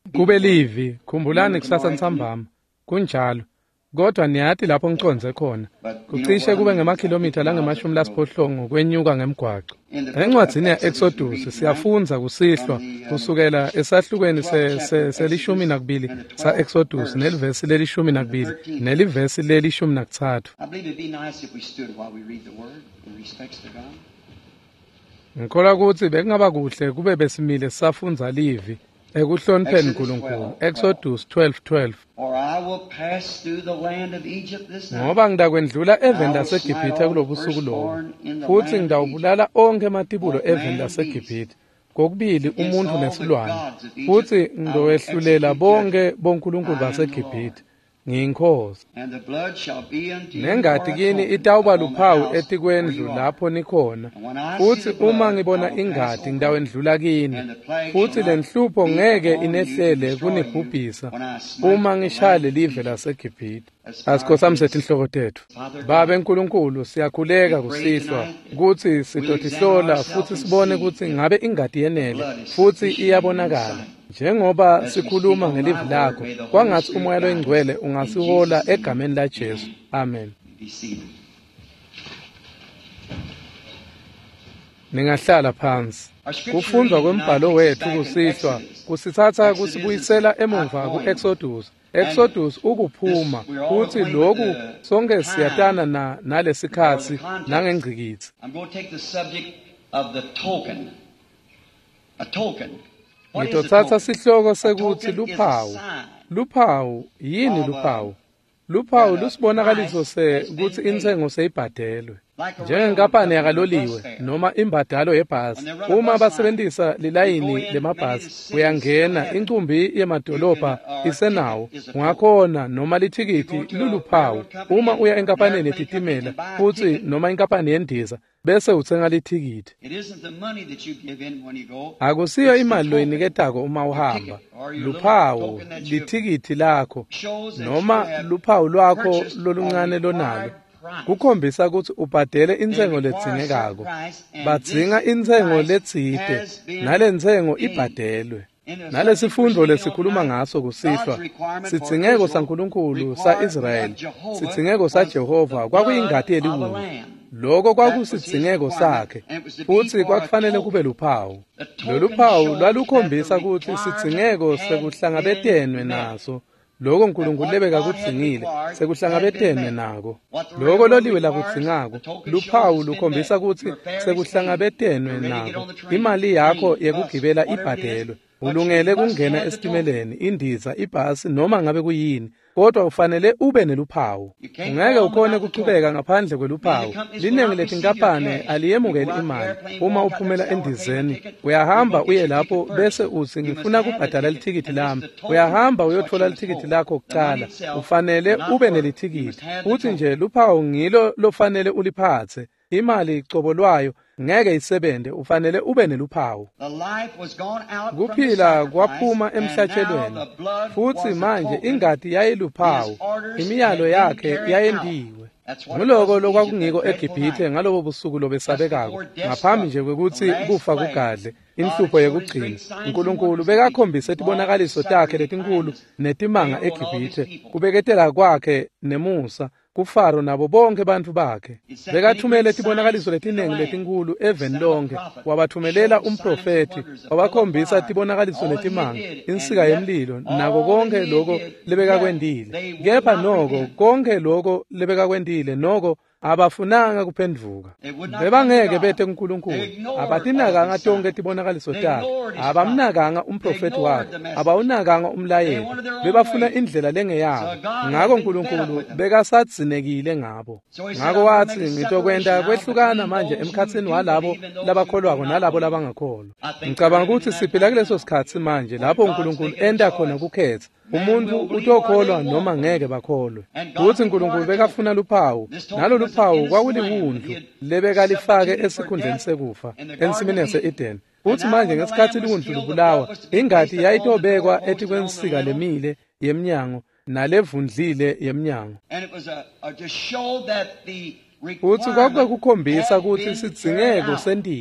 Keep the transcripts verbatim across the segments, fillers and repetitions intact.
kube livi, khumbulani kusasa nsambama. Kunjalo. Kodwa niyathi lapho ngiconze khona. Kucishe kube ngemakhilomitha langemashumi lasiphohlongo kwenyuka ngemgwaqo. Encwadzini ya Exodus siyafunza kusihlwa kusukela esahlukweni se selishumi nakubili sa Exodus nelivesi lelishumi nakubili nelivesi lelishumi nakuthathu. Ngikholwa ukuthi bekungaba kuhle kube besimile sisafunza livi ekuhlonipheni uNkulunkulu. Exodus twelve twelve. Ngoba ngidakwendlula eveni laseGibhithe kulobusuku lobo, futhi ngidawubulala onke amatibulo eveni laseGibhithe, kokubili umuntu nesilwane, futhi ngidowehlulela bonke bonkulunkulu baseGibhithe. Ngiyinkosi. Nengadi kini itawuba luphawu etikwendlu lapho nikhona, futhi uma ngibona ingadi ngidawendlula kini, futhi lenhlupho ngeke inehlele kunibhubhisa uma ngishaya lelive laseGibhithe. Asikhosami sethu inhloko tethu. Baba enkulunkulu, siyakhuleka kusihlwa ukuthi sidodihlola futhi sibone ukuthi ngabe ingadi yenele futhi iyabonakala. Njengoba sikhuluma ngelivi lakho, kwangathi umoya oyingcwele ungasihola egameni laJesu. Amen. Ningahlala phansi. Kufundwa kwembhalo wethu kusihlwa kusithatha kusibuyisela emumva ku-Exodus. Exodus ukuphuma, futhi lokhu sonke siyatana na nalesikhathi nangengcikitsi. I'm going to take the subject of the token. A token. Ngitothatha sihloko sekuthi luphawu. Luphawu yini luphawu? Luphawu lusibonakaliso sekuthi insengo seyibhadelwe. Njengenkampani yakaloliwe noma imbadalo yebhasi, uma basebenzisa lilayini lemabhasi uyangena, incumbi yemadolobha isenawo, ungakhona noma lithikithi luluphawu. Uma uya enkampanini yetitimela futhi noma inkampani yendiza bese uthenga lithikithi. Akusiyo imali loyiniketako uma uhamba. Luphawu lithikithi lakho noma luphawu lwakho loluncane lonalo. Kukhombisa ukuthi ubhadele insengo ledzingekako. Badzinga insengo letsite, nale nsengo ibhadelwe. Nalesifundo lesikhuluma ngaso kusihlwa, sitsingeko saNkulunkulu sa-Israyeli, sitsingeko saJehova kwakuyingadi yeliwulu. Lokho kwakusitsingeko sakhe, futhi kwakufanele kube luphawu. Lolu phawu lwalukhombisa ukuthi sitsingeko sekuhlangabetenwe naso. Loko uNkulunkulu lebeka kudzingile sekuhlangabetenwe nako. Loko loliwe lakudzingako luphawu lukhombisa ukuthi sekuhlangabetenwe nako. Imali yakho yekugibela ibhadelwe. Ulungele kungena esitimeleni, indiza, ibhasi noma ngabe kuyini, kodwa ufanele ube neluphawu. Ungeke ukhone ukuchubeka ngaphandle kweluphawu. Liningi letinkampani aliyemukeli imali. Uma uphumela endizeni, uyahamba uye lapho bese uthi ngifuna kubhadala lithikithi lami. Uyahamba uyothola lithikithi lakho kuqala. Ufanele ube nelithikithi. Uthi nje luphawu ngilo lofanele uliphathe. Imali icobolwayo ngeke isebende, ufanele ube neluphawu. Kuphila kwaphuma emhlatshelweni, futhi manje ingadi yayiluphawu, imiyalo yakhe yayendiwe. Nguloko lokwakungiko eGibhithe ngalobo busuku lobesabekako, ngaphambi nje kwekuthi kufa kugadle inhlupho yekugcina. uNkulunkulu bekakhombisa itibonakaliso takhe letinkulu netimanga eGibhithe, kubeketela kwakhe nemusa kuFaro nabo bonke bantu bakhe. Bekathumele tibonakaliso letinengi letinkulu eveni lonke, wabathumelela umprofeti, wabakhombisa tibonakaliso letimanga, insika yemlilo, nako konke loko lebekakwendile. Kepha noko konke loko lebekakwendile noko abafunanga kuphendvuka. Bebangeke bete kuNkulunkulu, abatinakanga tonke tibonakaliso takhe, abamnakanga umprofeti wakhe, abawunakanga umlayeli, bebafuna indlela lengeyabo. Ngako uNkulunkulu bekasatsinekile ngabo. Ngako wathi ngitokwenda kwehlukana manje emkhatsini walabo labakholwako nalabo labangakholwa. Ngicabanga ukuthi siphila kuleso sikhathi manje lapho uNkulunkulu enda khona kukhetha. Umuntu utokholwa noma ngeke bakholwe. Kuthi uNkulunkulu bekafuna luphawu, nalo luphawu kwakuliwundlu lebekalifake esikhundleni sekufa ensimini yase-Eden. Uthi manje ngesikhathi liwundlu lubulawa, ingadi yayitobekwa etikwensika lemile yemnyango nalevundlile yemnyango. Uthi kwakube kukhombisa ukuthi isitsingeko sendiwe.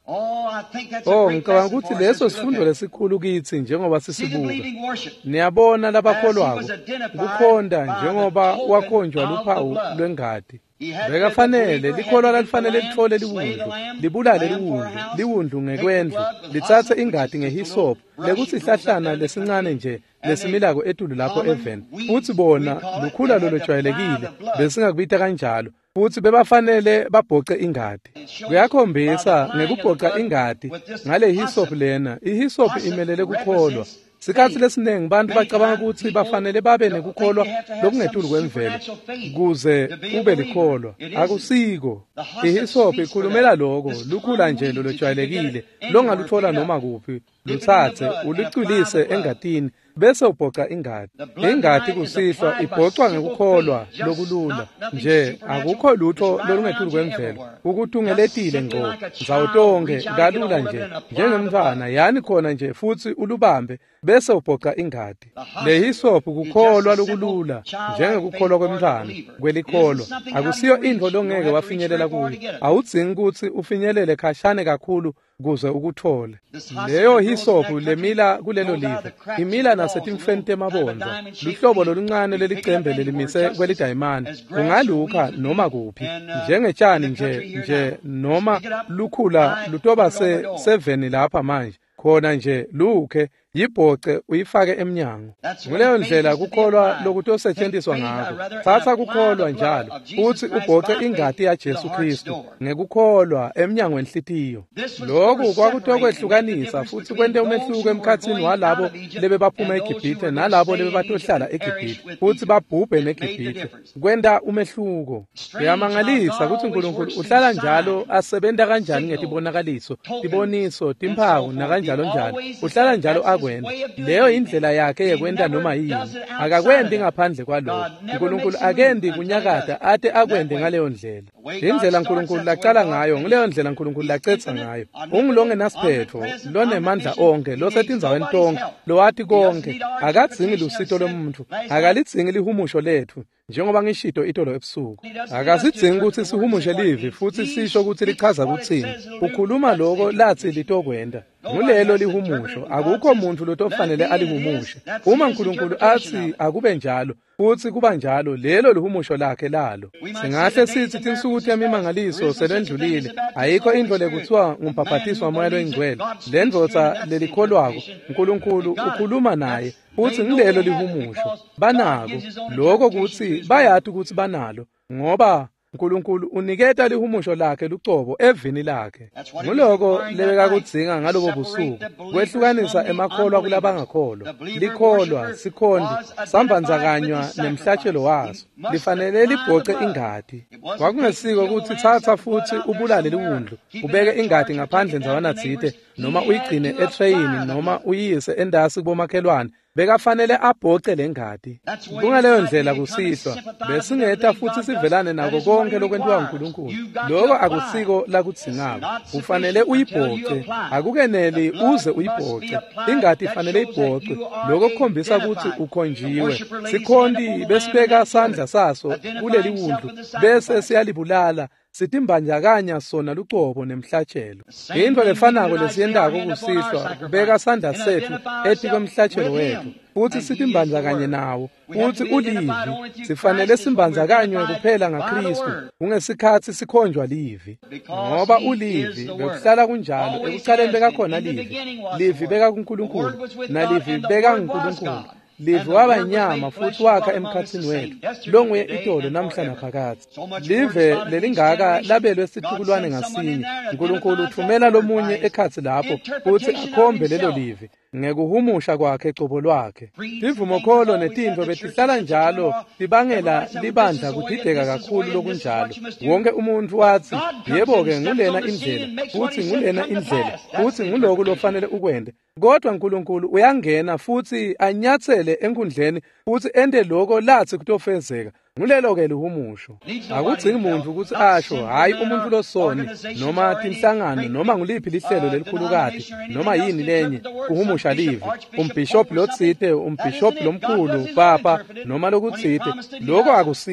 Oh, I think that's a Oh, great ngicabanga lesson ukuthi for us leso as we look sifundo at it. lesikhulu kithi njengoba See the sisibuka. believing worship. Niyabona labakholwako As he was identified ukukhonda by njengoba the token wakhonjwa of the luphawu blood. lwengadi. He had to Bekafanele let the believer likholwa have to lalifanele get the lithole lamb, slay the liwundlu, lamb, libulale lamb for liwundlu, a house, liwundlu take the ngekwendlu, blood with lithathe hyssop, ingadi which is just a ngehisophu, little lekuthi brush that grows isihlahlana up there in the lesincane country. nje And lesimilako etulu lapho common eveni. weeds, Futhi bona we call it, lukhula they lolo had to apply jwayelekile, the blood. besingakubita kanjalo. Futhi bebafanele babhoce ingadi. Kuyakhombisa ngekubhoca ingadi ngale hisophu lena. Ihisophu imelele kukholwa. Sikhathi lesinengi bantu bacabanga ukuthi bafanele babe nekukholwa lokungetulu kwemvelo kuze kube likholwa. Akusiko. Ihisophu ikhulumela lokho, lukhula nje lolojwayelekile, longaluthola noma kuphi. Luthathe, ulicwilise engatini, bese ubhoca ingadi. Ingadi kusihlwa ibhocwa ngekukholwa lokulula. Nje akukho lutho lolungethulu kwemvelo. Ukuthi ungeletile ngqo, zawutonke kalula nje, njengemntwana yani khona nje futhi ulubambe bese ubhoca ingadi. Le hisophu kukholwa lokulula, njengekukholwa kwemntwana, kwelikholwa. Akusiyo into longeke wafinyelela kuyo. Awudzingi ukuthi ufinyelele khashane kakhulu kuze ukuthole. Leyo hisophu lemila kulelo live, imila nasetimfeni temabonzo, luhlobo loluncane lelicembe lelimise kwelidayimani, kungalukha noma kuphi, njengetshani nje nje noma lukhula lutoba se seveni lapha manje, khona nje lukhe yibhoce uyifake emnyango. Kuleyo ndlela kukholwa lokuthi osetshenziswa ngakho. Thatha kukholwa njalo uthi ubhoce ingadi yaJesu Kristu ngekukholwa emnyango enhlitiyo. Lokhu kwakutokwehlukanisa futhi kwente umehluko emkhathini walabo lebe baphuma eGibhithe nalabo lebe batohlala eGibhithe futhi babhubhe neGibhithe. Kwenta umehluko. Kuyamangalisa ukuthi uNkulunkulu uhlala njalo asebenta kanjani ngetibonakaliso, tiboniso, timphawu na kanjalo njalo. Uhlala njalo kwenda. Leyo indlela yakhe yekwenda noma yini. Akakwendi ngaphandle kwalokho. uNkulunkulu akendi kunyakada ate akwende ngaleyo ndlela. Indlela uNkulunkulu laqala ngayo, ngaleyo ndlela uNkulunkulu laqetsa ngayo. Ungilonge nasiphetho, lonemandla onke, losetindzaweni tonke, lowathi konke, akadzingi lusito lomuntu, akalitzingi lihumusho lethu. Njengoba ngishito itolo ebusuku, akasidzingi ukuthi sihumushe livi futhi sisho ukuthi lichaza kutsini. Ukhuluma lokho lathi litokwenda. Ngulelo lihumusho, akukho muntu lotofanele alihumushe. Uma uNkulunkulu athi akube njalo futhi kuba njalo, lelo lihumusho lakhe lalo. Singahle sithi tinsuku temimangaliso selendlulile, ayikho indlo lekuthiwa ngumpaphatiswa moya loyingcwele. Lendvodza lelikholwako, uNkulunkulu ukhuluma naye futhi ngilelo lihumusho. Banako lokho kuthi bayathi ukuthi banalo, ngoba uNkulunkulu uniketa lihumusho lakhe lucobo evini lakhe. Nguloko lebeka kudzinga ngalobo busuku kwehlukanisa emakholwa kulabangakholwa. Likholwa sikhondi sambandzakanywa nemhlatshelo waso, lifanele libhoce ingadi. Kwakungesiko ukuthi thatha futhi ubulale liwundlu, ubeke ingadi ngaphandle nzawana dzide, noma uyigcine etreyini noma uyise endasi kubomakhelwane. Bekafanele abhoce lengadi. Kungaleyo ndlela kusihlwa besingeta futhi sivelane nako konke lokwentiwa uNkulunkulu. Lokho akusiko lakudzingako. Ufanele uyibhoce, akukeneli uze uyibhoce. Ingadi ifanele ibhoce. Lokho kukhombisa ukuthi ukhonjiwe. Sikhondi besibeka sandla saso kuleli wundlu bese siyalibulala. Sitimbanjakanya sona lucobo nemhlatshelo. Into lefanako lesiyendako kusihlwa kubeka sandla sethu eti kwemhlatshelo wethu. Futhi sitimbanjakanye nawo. Futhi ulivi sifanele simbanjakanywe kuphela ngaKristu ungesikhathi sikhonjwa livi. Ngoba ulivi bekuhlala kunjalo ekuqaleni bekakhona livi. Livi beka kuNkulunkulu na livi beka kuNkulunkulu. Livi waba inyama futhi wakha emkhathini wethu. Lo nguye itolo namhla naphakathi. Live lelingaka labelwe sithukulwane ngasinye. uNkulunkulu uthumela lomunye ekhathi lapho futhi akhombe lelo livi ngekuhumusha kwakhe ecobo lwakhe. Ivumo kholo netintfo betihlala njalo libangela libandla kudideka kakhulu lokunjalo. Wonke umuntu wathi yebo-ke ngulena indlela futhi ngulena indlela futhi nguloko lofanele ukwende. Kodwa uNkulunkulu uyangena futhi anyathele enkundleni futhi ende lokho lathi kutofezeka. Ngulelo-ke lihumusho. Akudzingi muntu ukuthi asho hayi umuntu losoni noma tinhlangano noma nguliphi lihlelo lelikhulukati noma yini lenye kuhumusha livi. Umbhishophi lotsite, umbhishophi lomkhulu, papa noma lokutsite. Lokho akusiko.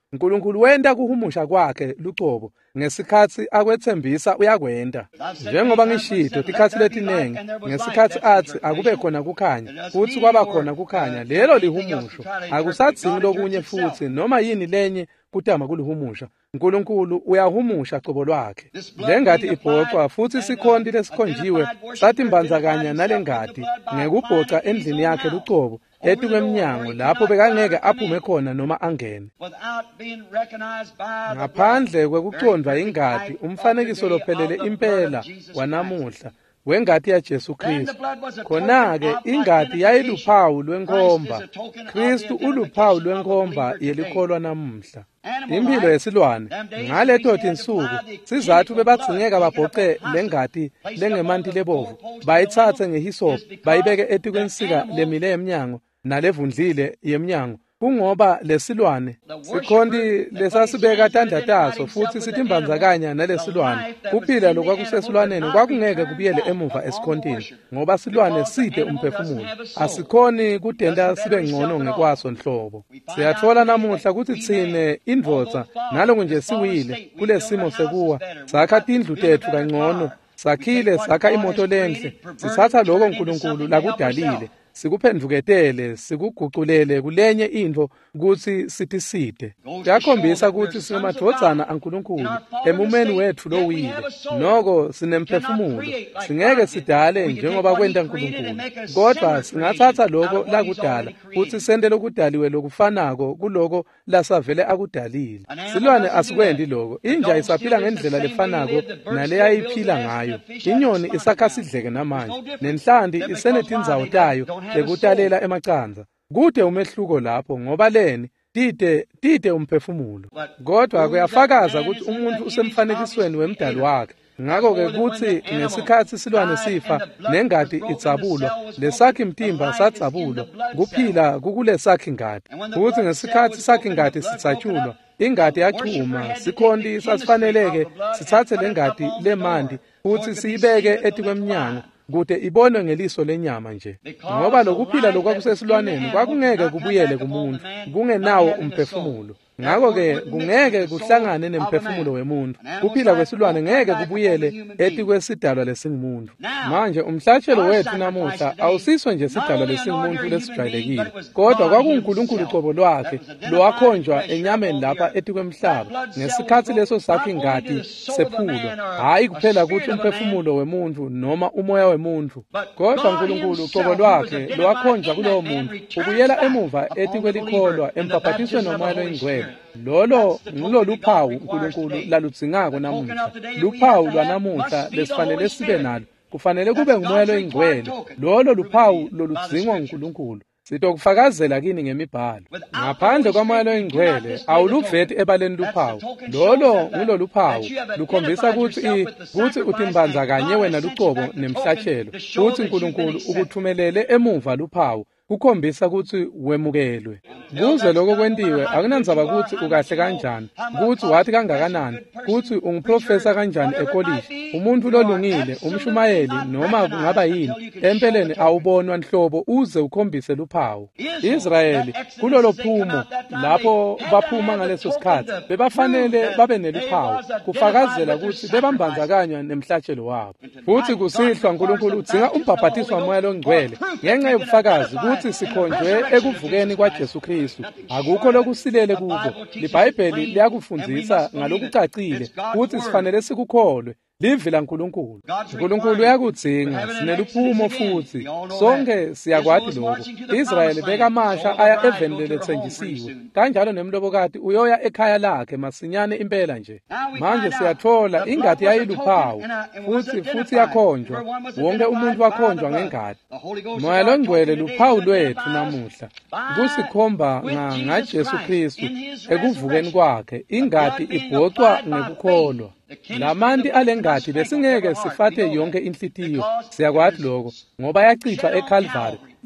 uNkulunkulu wenda kuhumusha kwakhe lucobo ngesikhathi akwethembisa uyakwenda. Njengoba ngishito tikhathi letinenge ngesikhathi athi akube khona kukhanya futhi kwaba khona kukhanya, lelo lihumusho akusadzingi lokunye futhi noma yini lenye kutama kuluhumusha. uNkulunkulu uyahumusha cobo lwakhe. Lengadi ibhocwa futhi sikhondi lesikhonjiwe satimbandzakanya nalengadi ngekubhoca endlini yakhe lucobo etu kwemnyango lapho bekangeke aphume khona noma angene. Ngaphandle kwekucondwa ingadi, umfanekiso lophelele impela wanamuhla wengadi ya Jesu Kristu. Khona-ke ingadi yayiluphawu lwenkomba. Kristu uluphawu lwenkomba yelikholwa namuhla. Impilo yesilwane ngaleto tinsuku sizathu bebatsingeka babhoce lengadi lengemanti lebovu, bayithathe ngehisopu bayibeke etu kwensika lemile emnyango nalevundlile yemnyango, kungoba lesilwane sikhondi lesasibeka tandataso futhi sitimbandzakanya nalesilwane. Kuphila lokwakusesilwaneni kwakungeke kubiyele emuva esikhondini ngoba silwane side umphefumulo, asikhoni kudenda sibe ngcono ngekwaso nhlobo. Siyathola namuhla ukuthi tsine indvodza naloko nje siwile kulesimo sekuwa sakha tindlu tethu kangcono, sakhile sakha imoto lenhle, sithatha lokho uNkulunkulu lakudalile sikuphendvuketele sikuguqulele kulenye into ukuthi sithi side. Kuyakhombisa ukuthi singemadvodzana aNkulunkulu emumeni wethu lowile, noko sinemphefumulo, singeke sidale njengoba kwenta uNkulunkulu, kodwa singathatha lokho lakudala futhi sende lokudaliwe lokufanako kuloko lasavele akudalile. Silwane asikwendi lokho. Inja isaphila ngendlela lefanako naleyayiphila ngayo. Inyoni isakha sidleke namanje, nenhlandi isenetindzawo tayo ekutalela emacanza. Kude umehluko lapho ngoba leni tide tide umphefumulo, kodwa kuyafakaza ukuthi umuntu usemfanekisweni wemdali wakhe. Ngakho-ke kuthi ngesikhathi silwane sifa nengadi idzabulwa, lesakhi mtimba sadzabulwa, kuphila kukule sakhi ngadi. Kuthi ngesikhathi sakhi ngadi sitsatshulwa, ingadi yachuma, sikhondi sasifaneleke sithathe lengadi lemandi futhi siyibeke eti kwemnyango kude ibonwe ngeliso lenyama nje, ngoba lokuphila lokwakusesilwaneni kwakungeke kubuyele kumuntu kungenawo umphefumulo. Ngakho-ke kungeke kuhlangane nemphefumulo wemuntu. Kuphila kwesilwane ngeke kubuyele eti kwesidalwa lesingumuntu. Manje umhlatshelo wethu namuhla awusiswe nje sidalwa lesingumuntu lesijwayelekile, kodwa kwakuNkulunkulu cobo lwakhe lowakhonjwa enyameni lapha eti kwemhlaba ngesikhathi leso sakhi ingadi sephulwa, hayi kuphela ukuthi umphefumulo wemuntu noma umoya wemuntu, kodwa uNkulunkulu cobo lwakhe lowakhonjwa kulowo muntu ubuyela emuva eti kwelikholwa empaphatiswe nomoya loyingcwele. Lolo ngulo luphawu uNkulunkulu laludzingako namuhla. Luphawu lwanamuhla lesifanele sibe nalo kufanele kube ngumoya loyingcwele. Lolo luphawu loludzingwa uNkulunkulu sitokufakazela kini ngemibhalo. Ngaphandle kwamoya loyingcwele awuluveti ebaleni luphawu. Lolo ngulo luphawu lukhombisa ukuthi ukuthi utimbandzakanye wena lucobo nemhlatshelo, futhi uNkulunkulu ukuthumelele emuva luphawu kukhombisa ukuthi wemukelwe. Kuze lokho kwentiwe akunandzaba ukuthi ukahle kanjani, ukuthi wathi kangakanani, ukuthi unguprofesa kanjani ekolishi, umuntu lolungile, umshumayeli noma kungaba yini, empeleni awubonwa nhlobo uze ukhombise luphawu. Israyeli kulolo phumo lapho baphuma ngaleso sikhathi bebafanele babe neluphawu kufakazela ukuthi bebambandzakanywa nemhlatshelo wabo. Futhi kusihlwa uNkulunkulu udzinga umbhabhatiswa moya longcwele ngenxa yobufakazi ukuthi sikhonjwe ekuvukeni kwaJesu Kristu. Akukho lokusilele kubo. LiBhayibheli liyakufundisa ngalokucacile ukuthi sifanele sikukholwe. Livi la uNkulunkulu. uNkulunkulu uyakudzinga, sineluphumo futhi. Sonke siyakwati lokho. Israyeli bekamasha aya eveni lelethenjisiwe. Kanjalo nemlobokati uyoya ekhaya lakhe masinyane impela nje. Manje siyathola ingadi yayiluphawu futhi futhi yakhonjwa. Wonke umuntu wakhonjwa ngengadi. Moya longcwele luphawu lwethu namuhla. Kusikhomba ngaJesu Kristu ekuvukeni kwakhe. Ingadi ibhocwa ngekukholwa. Lamanti alengadi besingeke sifate yonke inhlitiyo, siyakwati lokho, ngoba yachithwa eCalvary,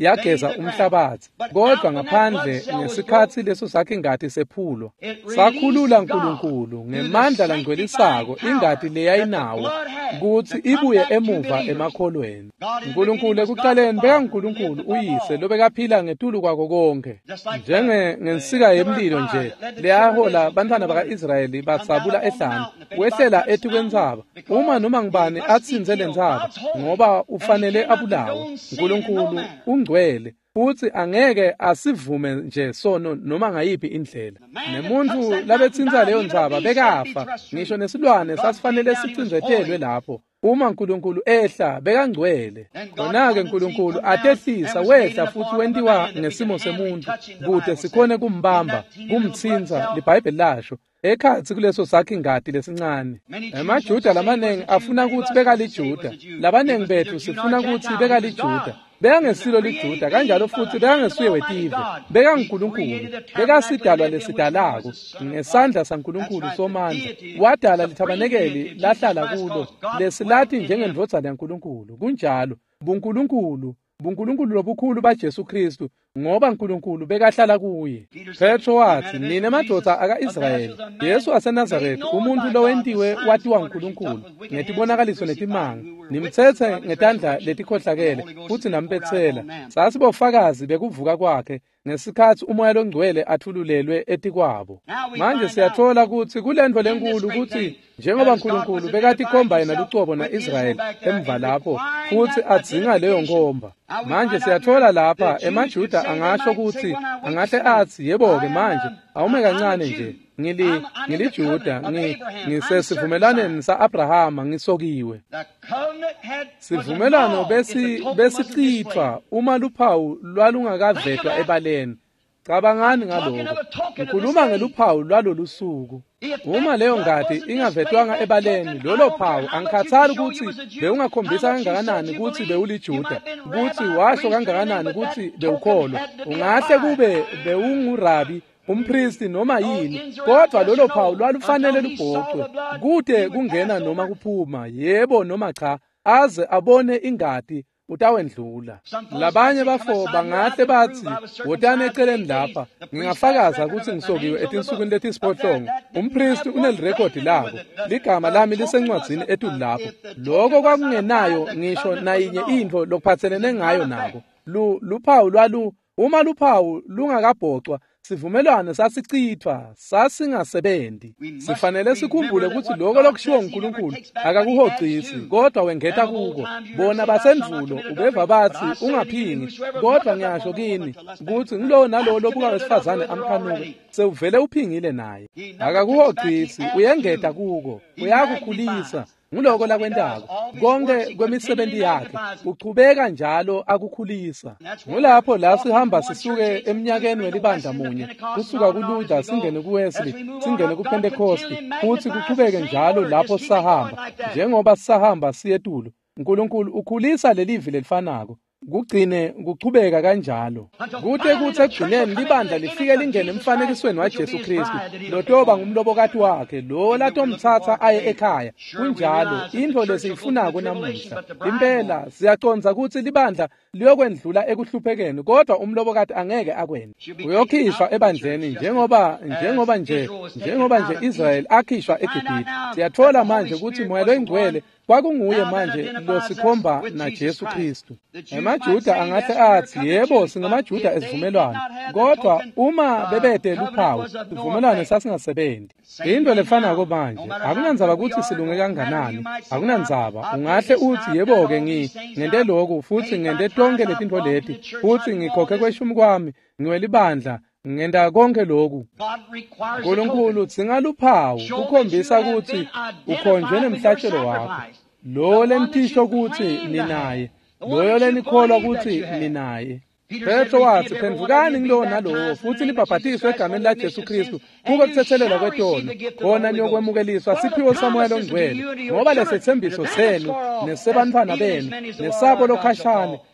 yageza umhlabathi, kodwa ngaphandle ngesikhathi leso sakhe ingadi sephulwa, sakhulula uNkulunkulu ngemandla langcwelisako ingadi leyayinawo ukuthi ibuye emuva emakholweni. uNkulunkulu ekuqaleni beka uNkulunkulu uyise lobekaphila ngetulu kwako konke, njenge ngensika yemlilo nje leyahola abantwana baka-Israyeli basabula ehlane, wehlela ethi kwentsaba. Uma noma ngubani atsinze lentsaba ngoba ufanele abulawe, uNkulunkulu ungcwele futhi angeke asivume nje sono noma ngayiphi indlela. Nemuntu labetsinza leyo ntsaba bekafa, ngisho nesilwane sasifanele sicindzethelwe lapho. Uma uNkulunkulu ehla bekangcwele, khona-ke uNkulunkulu atehlisa wehla futhi wentiwa ngesimo semuntu kude sikhone kumbamba, kumtsinza, liBhayibheli lasho ekhathi kuleso sakhe ingadi lesincane. AmaJuda lamanengi afuna ukuthi bekaliJuda, labanengi bethu sifuna ukuthi bekaliJuda. Bekangesilo liJuda, kanjalo futhi bekangesuye wetive, bekaNkulunkulu, bekasidalwa lesidalako ngesandla saNkulunkulu somandla. Wadala lithabanekeli lahlala kulo, lesilathi njengendvodzana yaNkulunkulu. Kunjalo buNkulunkulu, buNkulunkulu lobukhulu baJesu Kristu, ngoba uNkulunkulu bekahlala kuye. Petro wathi, nina madoda aka-Israyeli, Yesu waseNazaretha, umuntu lowentiwe watiwa uNkulunkulu ngetibonakaliso netimanga, nimthethe ngetandla letikhohlakele futhi nampethela. Sasibofakazi bekuvuka kwakhe ngesikhathi umoya longcwele athululelwe etikwabo. Manje siyathola ukuthi kulendvo lenkulu ukuthi njengoba uNkulunkulu bekati khomba yena lucobo na-Israyeli emva lapho futhi adzinga leyo nkomba. Manje siyathola lapha emaJuda angasho ukuthi angahle athi yebo-ke manje awume kancane nje ngili ngiliJuda ngisesivumelaneni sa-Abrahama ngisokiwe. Sivumelano besi besicithwa uma luphawu lwalungakavetwa ebaleni. Cabangani ngalokho, ngikhuluma ngeluphawu lwalolu suku. Uma leyo ngadi ingavetwanga ebaleni, lolo phawu angikhathali ukuthi bewungakhombisa kangakanani ukuthi bewuliJuda, ukuthi washo kangakanani ukuthi bewukholwa. Ungahle kube bewungurabi, umpristi noma yini, kodwa lolo phawu lwalufanele lubhoqwe kude kungena noma kuphuma, yebo noma cha, aze abone ingadi utawendlula. Labanye bafo bangahle bathi wotane eceleni lapha ngingafakaza ukuthi ngisokiwe etinsukwini letisiphohlongo. Umpristi unelirekhodi labo, ligama lami lisencwadzini etulu lapho. Lokho kwakungenayo ngisho nayinye intfo lokuphathelene ngayo nabo. Lu luphawu lwalu uma luphawu lungakabhocwa, sivumelwano sasicithwa, sasingasebenzi. Sifanele sikhumbule ukuthi lokho lokushiwo uNkulunkulu akakuhogcisi, kodwa wengeta kuko. Bona basendvulo ubeva bathi ungaphingi, kodwa ngiyasho kini ukuthi ngilo nalo lobuka wesifazane amkhanuka sewuvele uphingile naye. Akakuhogcisi, uyengeta kuko, uyakukhulisa. Nguloko lakwentako konke kwemisebenzi yakhe uchubeka njalo akukhulisa. Ngulapho la sihamba sisuke eminyakeni welibandla munye, kusuka kuLuther singene kuWesley, singene kuPentecost, futhi kuchubeke njalo lapho sahamba. Njengoba sahamba siyetulo, uNkulunkulu ukhulisa lelivi lelifanako, kugcine kuchubeka kanjalo. Kuthe kuthi ekugcineni libandla lifike lingene emfanekisweni waJesu Kristu, lotoba ngumlobokati wakhe, lo latomthatha aye ekhaya. Kunjalo into lesiyifunako namuhla. Impela siyaconza ukuthi libandla liyokwendlula ekuhluphekeni, kodwa umlobokati angeke akwene. Uyokhishwa ebandleni njengoba njengoba nje njengoba nje Israel akhishwa eGibhithe. Siyathola manje ukuthi moya loyingcwele kwakunguye manje losikhomba na Jesu Kristu. AmaJuda angahle athi yebo singamaJuda esivumelwano, kodwa uma bebede luphawu sivumelwano sasingasebenzi. Into lefanako manje akunandzaba ukuthi silunge kanganani, akunandzaba. Ungahle uthi yebo-ke ngi ngente lokhu futhi ngente tonke letintfo leti futhi ngikhokhe kweshumi kwami ngiwelibandla ngenda konke lokhu. uNkulunkulu singaluphawu ukhombisa ukuthi ukhonjwe nemhlatshelo wakho. Lo lentisho ukuthi ninaye, loyo lenikholwa ukuthi ninaye. Petro wathi phendukani kulo nalowo futhi libhabhatiswe egameni laJesu Kristu kube kuthethelelwa kwetono, khona niyokwemukeliswa siphiwo samoya longcwele, ngoba lesethembiso senu nesebantwana benu nesabo lokhashane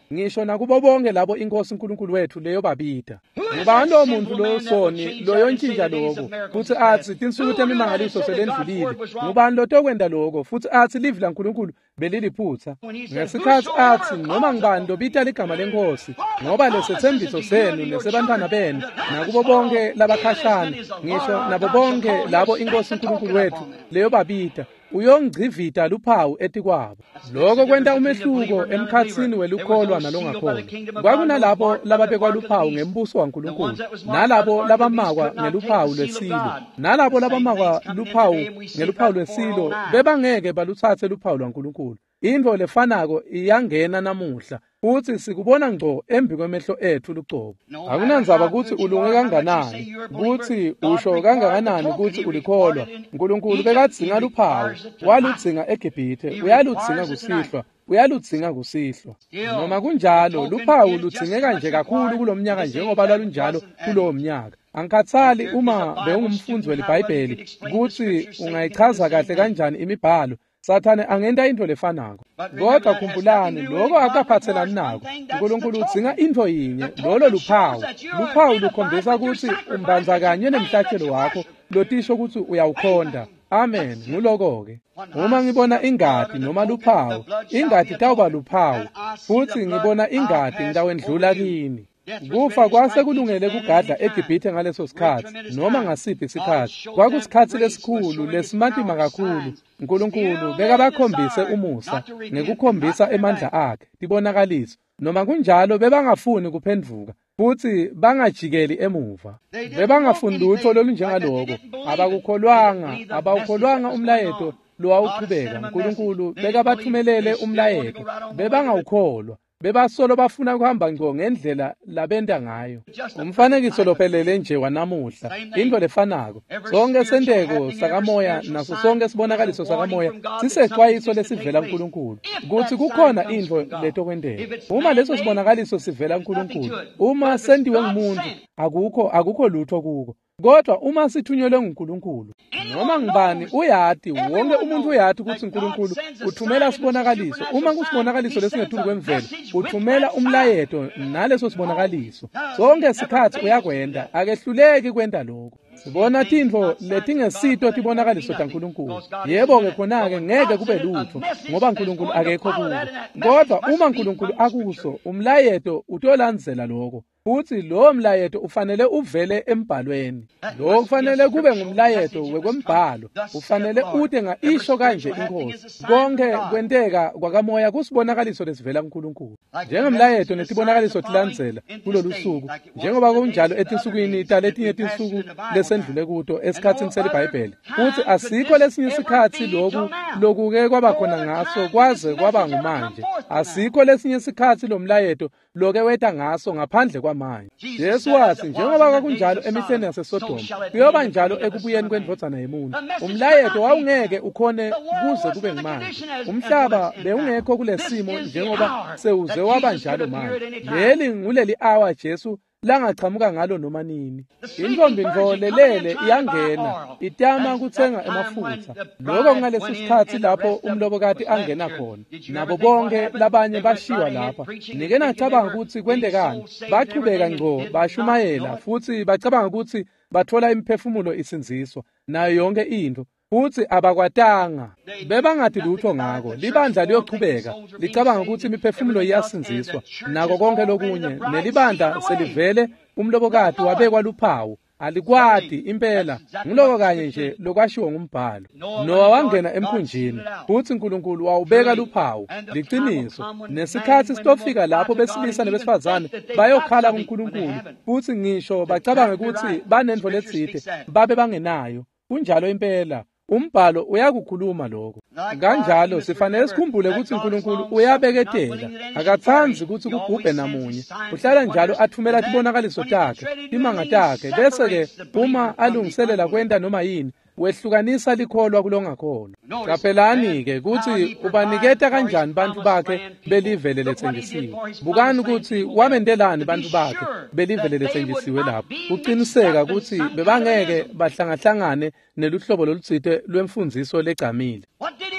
ngisho nakubo bonke labo inkosi uNkulunkulu wethu leyo babita. Ngubani lo muntu lo soni lo yontshintsha lokho futhi athi tinsuku temimangaliso selendlulile? Ngubani lo tokwenda lokho futhi athi livi laNkulunkulu beliliphutha? Ngesikhathi athi noma ngibani lobita ligama lenkosi ngoba lesethembiso senu nesebantwana benu nakubo bonke labakhashana ngisho nabo bonke labo inkosi uNkulunkulu wethu leyo babita uyongcivita luphawu etikwabo. Lokho kwenta umehluko emkhatsini welukholwa nalongakholwa. Kwakunalabo lababekwa luphawu ngembuso waNkulunkulu, nalabo labamakwa ngeluphawu lwesilo, nalabo labamakwa luphawu ngeluphawu lwesilo bebangeke baluthathe luphawu lwaNkulunkulu. Into lefanako iyangena namuhla futhi sikubona ngco embi kwemehlo ethu lucobo. Akunanzaba ukuthi ulunge kanganani, ukuthi usho kangakanani ukuthi ulikholwa. uNkulunkulu bekadzinga luphawu, waludzinga eGibhithe, uyaludzinga kusihlwa, uyaludzinga kusihlwa. Noma kunjalo luphawu ludzingeka nje kakhulu kulomnyaka njengoba lwalunjalo kulowo mnyaka. Angikhathali uma bewungumfundzi welibhayibheli ukuthi ungayichaza kahle kanjani imibhalo. Sathane angenta into lefanako. Kodwa khumbulani lokho akaphathelani nako. uNkulunkulu udzinga into yinye, lolo luphawu. Luphawu lukhombisa ukuthi umbanza kanye nemhlatshelo wakho lotisho ukuthi uyawukhonda. Amen. Nguloko-ke. Uma ngibona ingadi noma luphawu, ingadi tawuba luphawu. Futhi ngibona ingadi ngitawendlula kini. Kufa kwase kulungele kugadla eGibhithe ngaleso sikhathi noma ngasiphi isikhathi. Kwakusikhathi lesikhulu lesimatima kakhulu. uNkulunkulu bekabakhombise umusa ngekukhombisa emandla akhe, tibonakaliso. Noma kunjalo bebangafuni kuphendvuka futhi bangajikeli emuva. Bebangafuni lutho lolunjengaloko. Abakukholwanga, abawukholwanga umlayeto lo awuqhubeka. uNkulunkulu bekabathumelele umlayeto, bebangawukholwa. Bebasolo bafuna kuhamba ngco ngendlela labenda ngayo. Umfanekiso lophelele nje wanamuhla, into lefanako. Sonke sendeko sakamoya naso sonke sibonakaliso sakamoya sisexwayiso lesivela kuNkulunkulu. Kuthi kukhona into leto kwendeka. Uma leso sibonakaliso sivela kuNkulunkulu, uma sendiwe ngumuntu, akukho akukho lutho kuko. Kodwa uma sithunyelwe nguNkulunkulu, noma ngibani uyati, wonke umuntu uyati ukuthi uNkulunkulu uthumela sibonakaliso. Uma kusibonakaliso lesingethuli kwemvelo, uthumela umlayeto naleso sibonakaliso. Sonke isikhathi uyakwenda, akehluleki kwenda lokho. Sibona tintfo letingesito tibonakaliso taNkulunkulu. Yebo-ke khona-ke ngeke kube lutho ngoba uNkulunkulu akekho kulo. Kodwa uma uNkulunkulu akuso, umlayeto utolandzela lokho. Futhi lo mlayeto ufanele uvele embhalweni. Lo kufanele kube ngumlayeto wekwembhalo. Ufanele ude ngaisho kanje inkosi. Konke kwenteka kwakamoya kusibonakaliso lesivela kuNkulunkulu. Njengomlayeto nesibonakaliso tilandzela kulolu suku. Njengoba kunjalo etinsukwini taletinye tinsuku lesendlule kuto esikhatsini selibhayibheli. Futhi asikho lesinye isikhathi lokhu lokuke kwaba khona ngaso kwaze kwaba ngumanje. Asikho lesinye isikhathi lo mlayeto loke weta ngaso ngaphandle kwa manje. Yesu wathi njengoba kwakunjalo emihleni yaseSodoma, kuyoba njalo ekubuyeni kwendvodzana yemuntu. Umlayeto wawungeke ukhone kuze kube ngimanje. Umhlaba bewungekho kulesimo njengoba sewuze waba njalo manje. Leli nguleli hour Jesu langachamuka ngalo noma nini. Intombi ngolelele iyangena, itama kuthenga emafutha. Lokho ngalesi sikhathi lapho umlobokati angena khona. Nabo bonke labanye bashiwa lapha. Nike nacabanga ukuthi kwendekani. Bachubeka ngco, bashumayela futhi bacabanga ukuthi bathola imphefumulo isinziswa nayo yonke into. Futhi abakwatanga bebangathi lutho ngako. Libandla liyochubeka licabanga ukuthi imiphefumulo iyasinziswa nako konke lokunye. Nelibandla selivele umlobokati wabekwa luphawu. Alikwati impela ngiloko kanye nje lokwashiwo ngumbhalo. Nowa wangena emkhunjini futhi uNkulunkulu wawubeka luphawu. Liqiniso nesikhathi sitofika lapho besilisa nebesifazane bayokhala kuNkulunkulu futhi ngisho bacabanga ukuthi banendvo letsite babe bangenayo. Kunjalo impela umbhalo uyakukhuluma lokho. Kanjalo sifanele sikhumbule ukuthi uNkulunkulu uyabeketela, akathanzi ukuthi kubhubhe namunye. Uhlala njalo athumela tibonakaliso takhe, timanga takhe, bese ke uma alungiselela kwenda noma yini wehlukanisa likholwa kulongakholwa. Qaphelani ke ukuthi ubaniketa kanjani bantu bakhe belivele lethenjisiwe. Bukani ukuthi wamendelani bantu bakhe belivele lethenjisiwe lapho. Uqiniseka ukuthi bebangeke bahlangahlangane neluhlobo lolutsite lwemfundiso legcamile.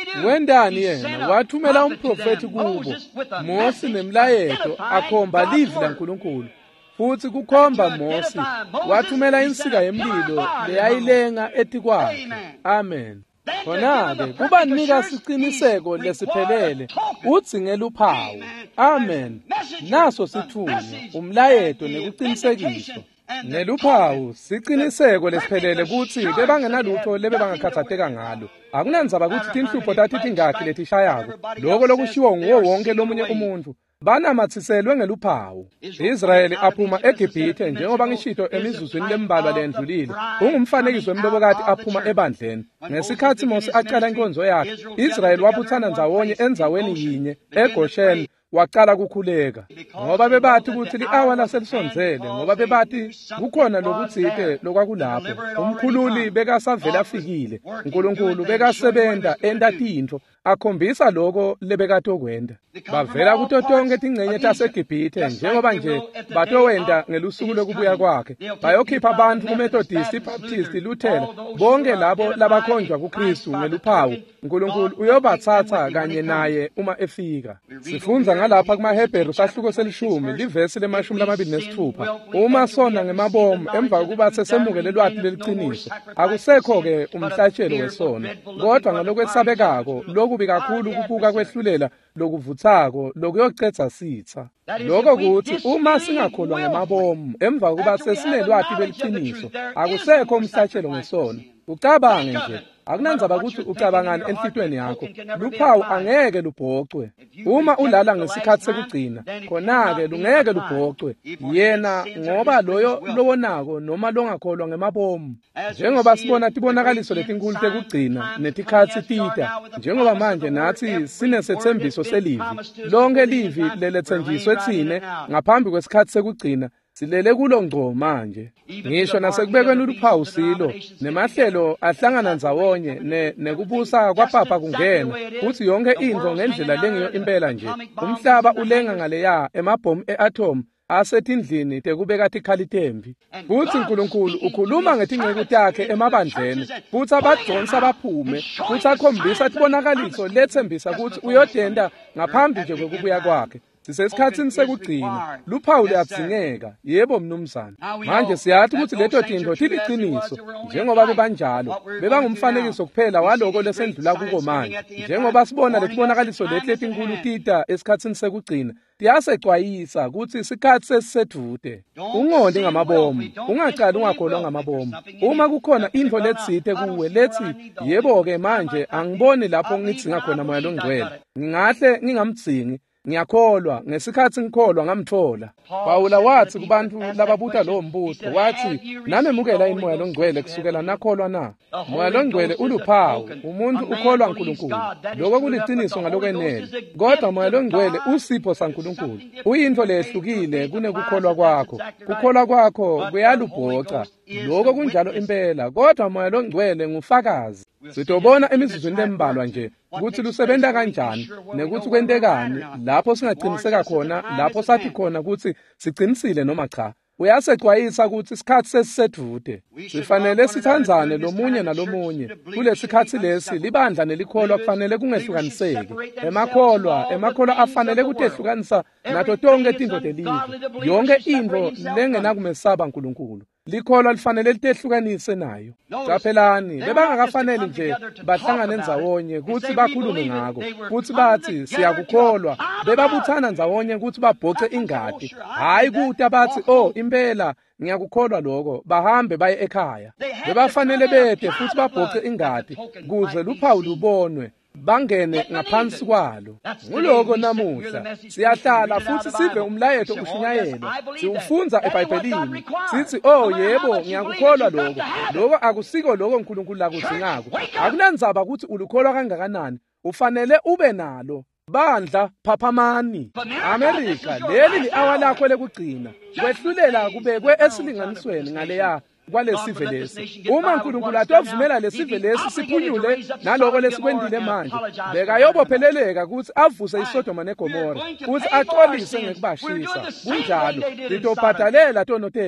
wendani yena wathumela umprofeti kubo Mose nemlayeto akhomba livi laNkulunkulu futhi kukhomba Mose wathumela insika yemlilo leyayilenga ethi kwakhe. Amen. Khona-ke kubanika siqiniseko lesiphelele udzingela uphawu. Amen. Naso sithunywa umlayeto nekuqinisekiswa neluphawu siqiniseko lesiphelele ukuthi bebangenalutho lebe bangakhathatheka ngalo. Akunandzaba ukuthi tinhlupho tathi tingakhi letishayako. Lokho lokushiwo nguwo wonke lomunye umuntu banamathiselwe ngeluphawu. Israyeli aphuma eGibhithe njengoba ngishito emizuzwini lembalwa lendlulile. Ungumfanekiso wemlobokati aphuma ebandleni. Ngesikhathi Mose aqala inkonzo yakhe, Israyeli wabuthana ndzawonye enzaweni yinye eGoshen waqala kukhuleka ngoba bebathi ukuthi li-hour laselisonzele, ngoba bebathi kukhona lokutsite lokwakulapho. Umkhululi bekasavela afikile, uNkulunkulu bekasebenta enta tintfo akhombisa lokho lebekade okwenda. Bavela kuto tonke tingcenye taseGibhithe njengoba nje batowenda ngelusuku lokubuya kwakhe. Bayokhipha abantu uMethodist, iBaptist, iLuthela, bonke labo labakhonjwa kuKristu ngeluphawu. uNkulunkulu uyobathatha kanye naye uma efika. Sifunza ngalapha kumaHebheru sahluko selishumi livesi lemashumi lamabili nesithupha. Uma sona ngemabomu emva kokuba sesemukele lwati leliqiniso, akusekho-ke umhlatshelo wesono, kodwa ngalokwesabekako lokubi kakhulu kubuka kwehlulela lokuvuthako lokuyocetha sitha. Lokho kuthi uma singakholwa ngemabomu emva kokuba sesinelwati leliqiniso, akusekho umhlatshelo ngesono. Ucabange nje, akunandzaba ukuthi ucabangani enhlitweni yakho, luphawu angeke lubhocwe. Uma ulala ngesikhathi sekugcina, khona-ke lungeke lubhocwe yena ngoba loyo lowonako noma longakholwa ngemabomu. Njengoba sibona tibonakaliso letinkulu tekugcina netikhatsi tita, njengoba manje nathi sinesethembiso selivi. Lonke livi lelethenjiswe thine ngaphambi kwesikhathi sekugcina silele kulo ngco manje. Ngisho nasekubekweni uluphawu silo nemahlelo ahlangana ndzawonye ne nekubusa kwaPapa kungena futhi yonke into ngendlela lengiyo impela nje. Umhlaba ulenga ngaleya emabhomu eatom asetindlini tekubeka tikhalitembi. Futhi uNkulunkulu ukhuluma ngetingceku takhe emabandleni futhi abadonsa baphume futhi akhombisa tibonakaliso lethembisa ukuthi uyodenda ngaphambi nje kokubuya kwakhe. Sisesikhathini sekugcina luphawu luyadzingeka. Yebo mnumzana, manje siyathi ukuthi leto tinto tiliqiniso njengoba bebanjalo bebangumfanekiso kuphela waloko lesendlula kuko manje. Njengoba sibona letibonakaliso lethi letinkulu tita esikhathini sekugcina tiyasexwayisa ukuthi isikhathi sesisedude. Ungondi ngamabomu, ungaqali ungakholwa ngamabomu. Uma kukhona into letsite kuwe lethi yebo-ke manje angiboni lapho ngidzinga khona moya longcwele, ngingahle ngingamdzingi, ngiyakholwa ngesikhathi ngikholwa ngamthola. Pawula wathi kubantu lababuta lowo mbuto wathi, namemukela imoya longcwele kusukela nakholwa na. Moya longcwele uluphawu, umuntu ukholwa uNkulunkulu, lokho kuliqiniso ngalokwenele. Kodwa moya longcwele usipho saNkulunkulu, uyinto lehlukile kunekukholwa kwakho. Kukholwa kwakho kuyalubhoca, lokho kunjalo impela, kodwa moya longcwele ngufakazi. Sitobona emizuzwini lembalwa nje ukuthi lusebenta kanjani nekuthi kwentekani lapho singaqiniseka khona, lapho sathi khona ukuthi siqinisile noma cha. Uyasexwayisa ukuthi isikhathi sesisedude. Sifanele sithandzane lomunye nalomunye. Kulesikhathi lesi libandla nelikholwa kufanele kungehlukaniseki. Emakholwa, emakholwa afanele kutehlukanisa nato tonke tinto telive. Yonke into lengenakumesaba uNkulunkulu. Likholwa lifanele litehlukanise nayo. Caphelani, bebangakafanele nje bahlangane ndzawonye ukuthi bakhulume ngako. Futhi bathi siyakukholwa, bebabuthana ndzawonye ukuthi babhoce ingadi. Hayi ukuthi abathi oh impela ngiyakukholwa lokho bahambe baye ekhaya. Bebafanele bethe futhi babhoce ingadi kuze luphawu lubonwe bangene ngaphansi kwalo. Nguloko namuhla siyahlala futhi sive umlayeto ushunyayelwa, siwufunza eBhayibhelini sithi oh yebo ngiyakukholwa lokho. Lokho akusiko lokho uNkulunkulu lakudzingako. Akunandzaba ukuthi ulukholwa kangakanani, ufanele ube nalo. Bandla phaphamani. America leli li-hour lakho lekugcina kwehlulela kubekwe esilinganisweni ngaleya kwalesive lesi. Uma uNkulunkulu atokuvumela lesive lesi siphunyule naloko lesikwendile manje, bekayobopheleleka ukuthi avuse iSodoma neGomora ukuthi axolise ngekubashisa. Kunjalo litobhadalela tono tethu.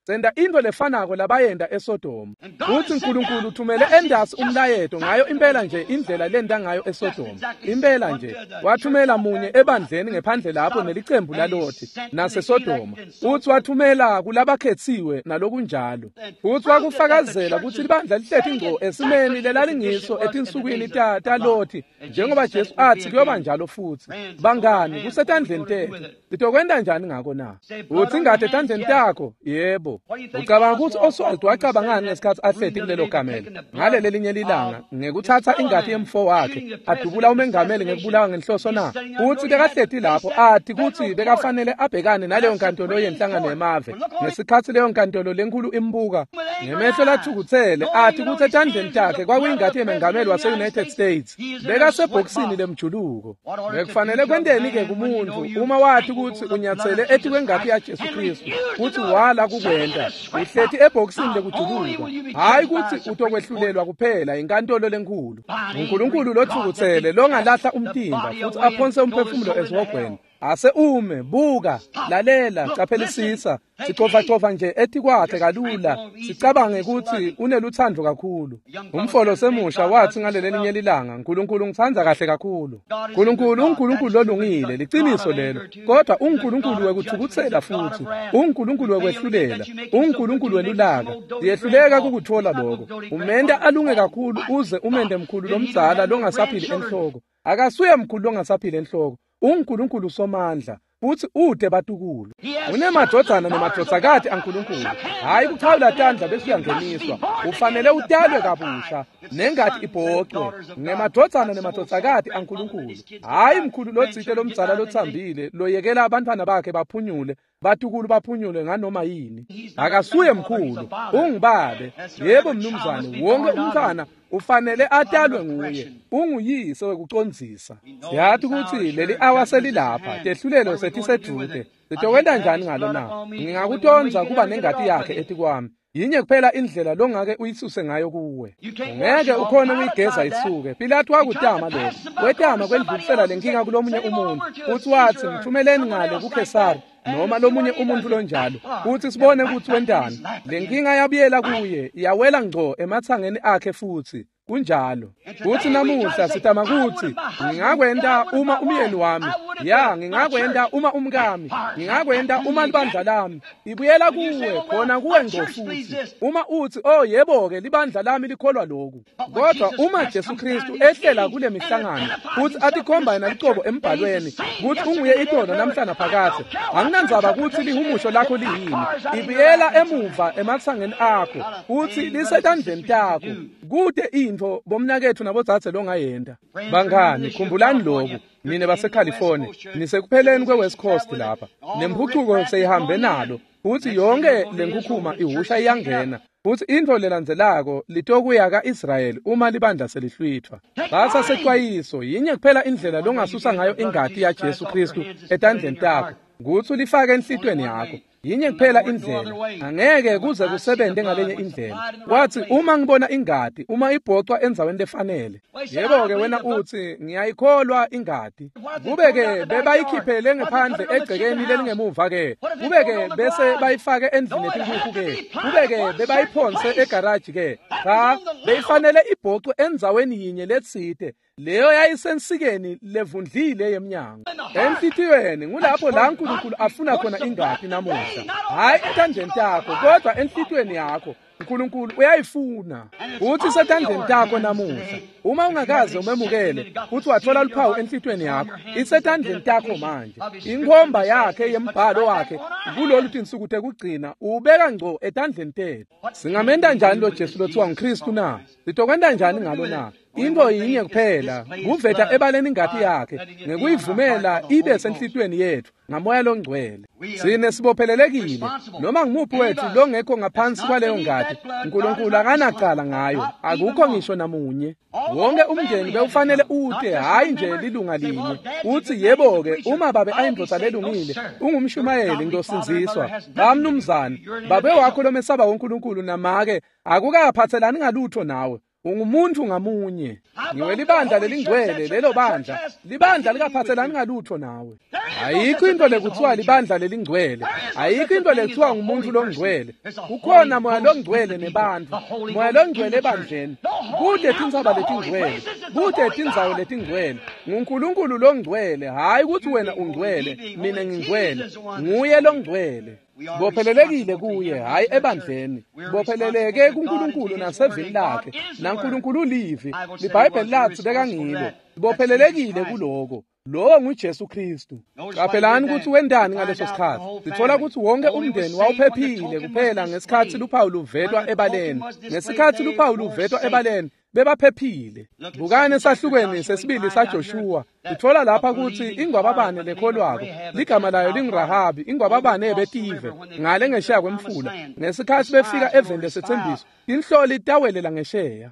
senda into lefanako labayenda eSodoma uthi uNkulunkulu uthumele endasi umlayeto ngayo impela nje indlela lenda ngayo eSodoma impela nje wathumela munye ebandleni ngephandle lapho nelicembu laLothi naseSodoma uthi wathumela kulabakhethiwe nalokunjalo uthi wakufakazela ukuthi libandla lihleti ingqo esimeni lelalingiso etinsukwini ta Lothi njengoba Jesu athi kuyoba njalo futhi bangani kusetandleni tethu sitokwenda njani ngako na uthi ingade etandleni takho yebo ucabanga ukuthi oSwald wacabangani ngesikhathi ahleti kulelo kamela ngale lelinye ilanga ngekuthatha ingadi yemfo wakhe adubula umengameli ngekubulawa ngenhloso na uthi bekahleti lapho athi ukuthi bekafanele abhekane naleyo nkantolo yenhlangano yemave ngesikhathi leyo nkantolo lenkulu imbuka ngemehlo lathukuthele athi ukuthi etandleni takhe kwakuyingadi yemengameli wase-United States bekasebhokisini lemjuluko bekufanele kwenteni-ke kumuntu uma wathi ukuthi unyathele ethi kwengadi yaJesu Kristu ukuthi wala kukwenta uhlethi ebhokisini lekujuluka hayi ukuthi utokwehlulelwa kuphela inkantolo lenkulu uNkulunkulu lothukuthele longalahla umtimba futhi aphonse umphefumulo ezihogweni ase ume buka lalela caphelisisa sicova-cova nje ethi kwakhe kalula sicabange ukuthi uneluthando kakhulu umfolo semusha wathi ngalelinye ilanga uNkulunkulu ngithanda kahle kakhulu uNkulunkulu uNkulunkulu lolungile liciniso lelo kodwa uNkulunkulu wekuthukuthela futhi uNkulunkulu wekwehlulela uNkulunkulu welulaka siyehluleka ukuthola lokho umenda alunge kakhulu uze umende mkhulu lomdzala longasaphili enhloko akasuye mkhulu longasaphili enhloko uNkulunkulu somandla futhi ude batukulu unemadodana nemadodzakazi aNkulunkulu hayi kuchawula tandla besiyangeniswa ufanele utalwe kabusha nengadi ibhoqwe ngemadodana nemadodzakazi aNkulunkulu hayi mkhulu lodzite lomdzala lothambile loyekela abantwana bakhe baphunyule batukulu baphunyule nganoma yini akasuye mkhulu ungibabe yebo mnumzane wonke umntwana ufanele atalwe nguye unguyise wekucondzisa siyathi ukuthi leli awaselilapha tehlulelo sethi sedude sitokwenda njani ngalo na ngingakutonza kuba nengadi yakhe ethi kwami yinye kuphela indlela longake uyisuse ngayo kuwe ngeke ukhona uyigeza isuke Pilato wakutama lokho wetama kwendlulisela lenkinga kulomunye umuntu uthi wathi ngithumeleni ngale kuKesari noma lomunye umuntu lonjalo uthi sibone ukuthi wendani lenkinga yabuyela kuye iyawela ngco emathangeni akhe futhi kunjalo uthi namuhla sitama ukuthi ngingakwenda uma umyeni wami ya ngingakwenda uma umkami ngingakwenda uma libandla lami ibuyela kuwe khona kuwe ngco futhi uma uthi oh yebo ke libandla lami likholwa lokhu kodwa uma Jesu Kristu ehlela kule mihlangano uthi atikhomba nalicobo embhalweni ukuthi unguye itono namhlanje phakathi anginandzaba ukuthi lihumusho lakho liyini ibuyela emuva emathangeni akho uthi lisetandleni takho kude into bomnakethu nabodzadze longayenda bangani khumbulani lokho nine baseCalifornia nisekupheleni kweWest Coast lapha nempucuko seyihambe nalo uthi yonke lenkukhuma ihusha iyangena uthi into lelandzelako litokuya kaIsrael uma libandla selihlwithwa basa sexwayiso yinye kuphela indlela longasusa ngayo ingadi yaJesu Kristu etandleni takho ukuthi ulifake enhlitweni yakho yinye kuphela indlela angeke kuze kusebenze ngalenye indlela wathi uma ngibona ingadi uma ibhocwa enzaweni lefanele yebo ke wena uthi ngiyayikholwa ingadi kube ke bebayikhiphele ngaphandle egcekeni lelingemuva ke kube ke bese bayifake endlini etinkukhu ke kube ke bebayiphonse egarage ke cha beyifanele ibhocwe enzaweni yinye letsite leyo yayisensikeni levundlile yemnyango enhlithiweni ngulapho la uNkulunkulu afuna khona ingadi namuhla hayi etandleni takho kodwa enhlitweni yakho uNkulunkulu uyayifuna uthi setandleni takho namuhla uma ungakaze umemukele uthi wathola luphawu enhlitweni yakho isetandleni takho manje inkhomba yakhe yembhalo wakhe kulolu tinsuku tekugcina ubeka ngco etandleni tethu singamenda njani lo Jesu lothiwa nguKristu na sitokwenda njani ngalo na into yinye kuphela kuvetha ebaleni ingadi yakhe ngekuyivumela ibe senhlitweni yethu ngamoya longcwele sine sibophelelekile noma ngimuphi wethu longekho ngaphansi kwaleyo ngadi uNkulunkulu akanacala ngayo akukho ngisho namunye wonke umndeni bewufanele ude hayi nje lilunga linye uthi yebo ke uma babe ayindoda lelungile ungumshumayeli ngizosinziswa bamnumzane babe wakho lomesaba woNkulunkulu namake akukaphathelani ngalutho nawe ungumuntu ngamunye. Ngiwe libandla lelingcwele, lelo bandla libandla likaphathelani ngalutho nawe. Ayikho into lekuthiwa libandla lelingcwele, ayikho into lekuthiwa ngumuntu longcwele. Kukhona moya longcwele nebantu, moya longcwele ebandleni. Kude tindzaba letingcwele, kude tindzawo letingcwele. nguNkulunkulu longcwele, hayi ukuthi wena ungcwele mina ngingcwele. Nguye longcwele. Bophelelekile kuye, hayi ebandleni. Bopheleleke kuNkulunkulu nasevini lakhe. naNkulunkulu livi, liBhayibheli lathi bekangilo. Bophelelekile kuloko. Lo nguJesu Kristu. Qaphelani ukuthi wendani ngaleso sikhathi. Sithola ukuthi wonke umndeni wawuphephile kuphela ngesikhathi luphawu luvetwa ebaleni. Ngesikhathi luphawu luvetwa ebaleni bebaphephile. Bukani esahlukweni sesibili saJoshua. Sithola lapha ukuthi ingwababane lekholwako ligama layo lingirahabi, ingwababane ebetive ngale ngesheya kwemfula. Ngesikhathi befika eveni lesethembiso, inhloli tawelela ngesheya.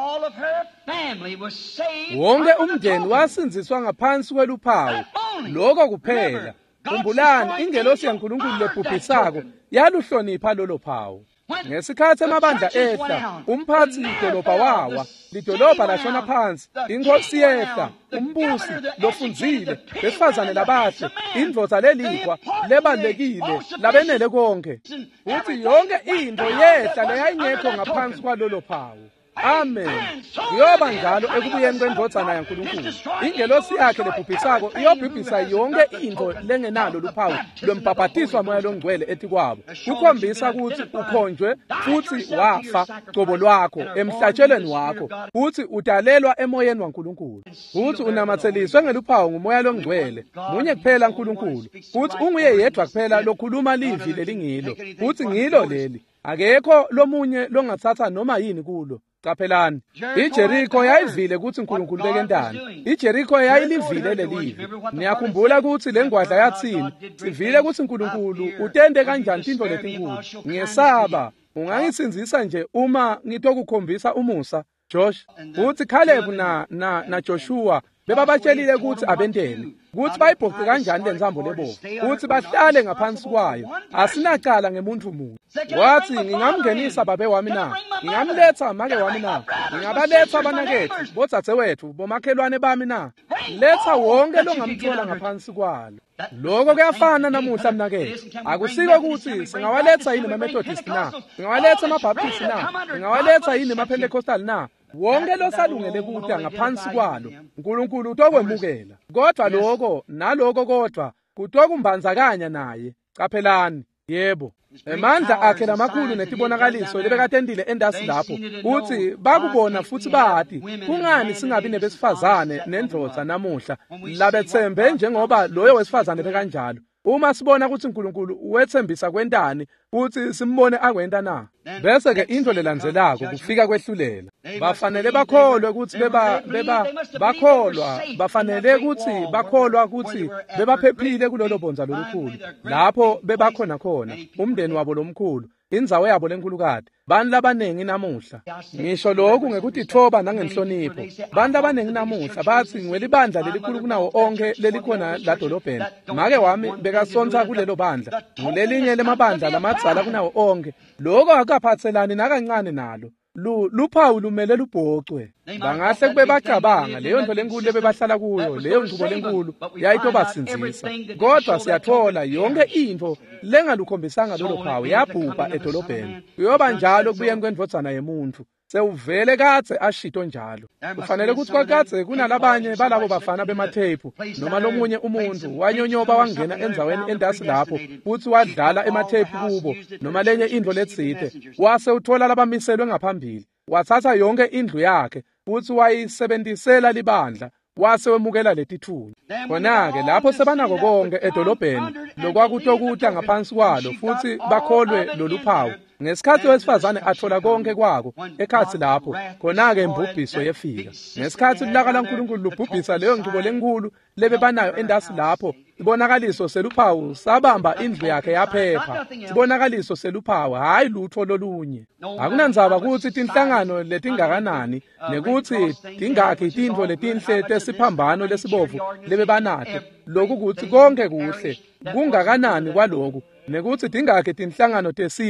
Wonke umndeni wasinziswa ngaphansi kweluphawu. Lokho kuphela. Khumbulani ingelosi yaNkulunkulu lebhubhisako yaluhlonipha lolo phawu. Ngesikhathi amabandla ehla, umphathi idolobha wawa, lidolobha lashona phansi, inkosi yehla, umbusi lofunzile, besifazane labahle, indvodza lelikhwa, lebalekile, labenele konke. Uthi yonke into yehla leyayingekho ngaphansi kwalolo phawu. Amen. Yoba njalo ekubuyeni kwendodzana yaNkulunkulu. Ingelosi yakhe lebhubhisako iyobhubhisa yonke into lengenalo luphawu lwembhabhatiswa moya longcwele ethi kwabo. Kukhombisa ukuthi ukhonjwe futhi wafa qobo lwakho emhlatshelweni wakho. Uthi udalelwa emoyeni waNkulunkulu. Uthi unamatheliswe ngeluphawu ngumoya longcwele. Munye kuphela uNkulunkulu. Uthi unguye yedwa kuphela lokhuluma livi lelingilo. Uthi ngilo leli. Akekho lomunye longathatha noma yini kulo. Qaphelani, iJerikho yayivile ukuthi uNkulunkulu bekendani. iJerikho yayilivile lelivi. Niyakhumbula ukuthi lengwadla yathini? Sivile ukuthi uNkulunkulu utende kanjani into letinkulu. Ngiyesaba, ungangisinzisa nje uma ngitokukhombisa umusa. Josh, uthi Caleb na na na Joshua bebabatshelile ukuthi abentele, ukuthi bayibhoxe kanjani lenzambo lebovu, ukuthi bahlale ngaphansi kwayo. Asinacala ngemuntu munye. Wathi ngingamngenisa babe wami na, ngingamletha make wami na, ngingabaletha abanakethu, bodzadzewethu, bomakhelwane bami na. Letha wonke longamthola ngaphansi kwalo. Lokho kuyafana namuhla mnakethu. Akusiko ukuthi singawaletha yini amaMethodist na, singawaletha amaBaptist na, singawaletha yini amaPentecostal na. Wonke losalungele ukuthi ngaphansi kwalo uNkulunkulu utokwemukela. Kodwa lokho naloko kodwa kutokumbanzakanya naye. Qaphelani, yebo. Emandla akhe lamakhulu netibonakaliso lebekatendile endasi lapho. Uthi bakubona futhi bathi kungani singabi nebesifazane nendvodza namuhla labethembe njengoba loyo wesifazane bekanjalo. Uma sibona ukuthi uNkulunkulu uwethembisa kwendani uthi simbone akwenta na. Bese ke into lelandzelako kufika kwehlulela. Bafanele bakholwe ukuthi beba beba bakholwa, bafanele ukuthi bakholwa ukuthi bebaphephile kulolo bonza lolukhulu. Lapho bebakhona khona umndeni wabo lomkhulu, indzawo yabo lenkulukade. Bantu labanengi namuhla. Ngisho lokhu ngekuthi thoba nangenhlonipho. Bantu labanengi namuhla bathi ngwelibandla lelikhulu kunawo onke lelikhona la dolobheni. Make wami bekasonsa kulelo bandla. Ngulelinye lemabandla lamadzala kunawo onke. Lokho akaphathelani nakancane nalo. Luphawu lumele lubhocwe. Bangahle kube bacabanga leyo nto lenkulu lebebahlala kuyo, leyo nkqubo lenkulu yayitobasinzisa. Kodwa siyathola yonke into lengalukhombisanga lolo phawu yabhubha edolobheni. Uyoba njalo kubuyeni kwendvodzana yemuntu. Sewuvele katse ashito njalo. Kufanele ukuthi kwakatse kunalabanye balabo bafana bemathephu noma lomunye umuntu wanyonyoba wangena endzaweni endasi lapho uthi wadlala emathephu kubo noma lenye indlo letsite. Wase uthola labamiselwe ngaphambili. Wathatha yonke indlu yakhe uthi wayisebenzisela libandla. Wase wemukela letithunya. Khona-ke lapho sebanako konke edolobheni lokwakutokuta ngaphansi kwalo futhi bakholwe lolu phawu. Ngesikhathi wesifazane athola konke kwako ekhathi lapho khona-ke imbubhiso yefika. Ngesikhathi ulaka laNkulunkulu lubhubhisa leyo nkqubo lenkulu lebe banayo endasi lapho, ibonakaliso seluphawu sabamba indlu yakhe yaphepha. Ibonakaliso seluphawu hayi lutho lolunye. Akunandzaba ukuthi tinhlangano letingakanani nekuthi tingakhi tintfo letinhle tesiphambano lesibovu lebe banate. Lokhu kuthi konke kuhle kungakanani kwaloku nekuthi tingakhi tinhlangano tesihle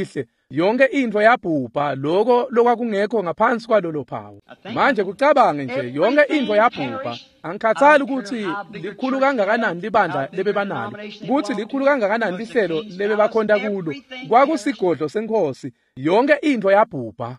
yonke into yabhubha lokho lokwakungekho ngaphansi kwalolo phawu. Manje kucabange nje yonke into yabhubha. Angikhathali ukuthi likhulu kangakanani libandla lebebanalo, ukuthi likhulu kangakanani lihlelo lebebakhonda kulo. Kwakusigodlo senkosi, yonke into yabhubha.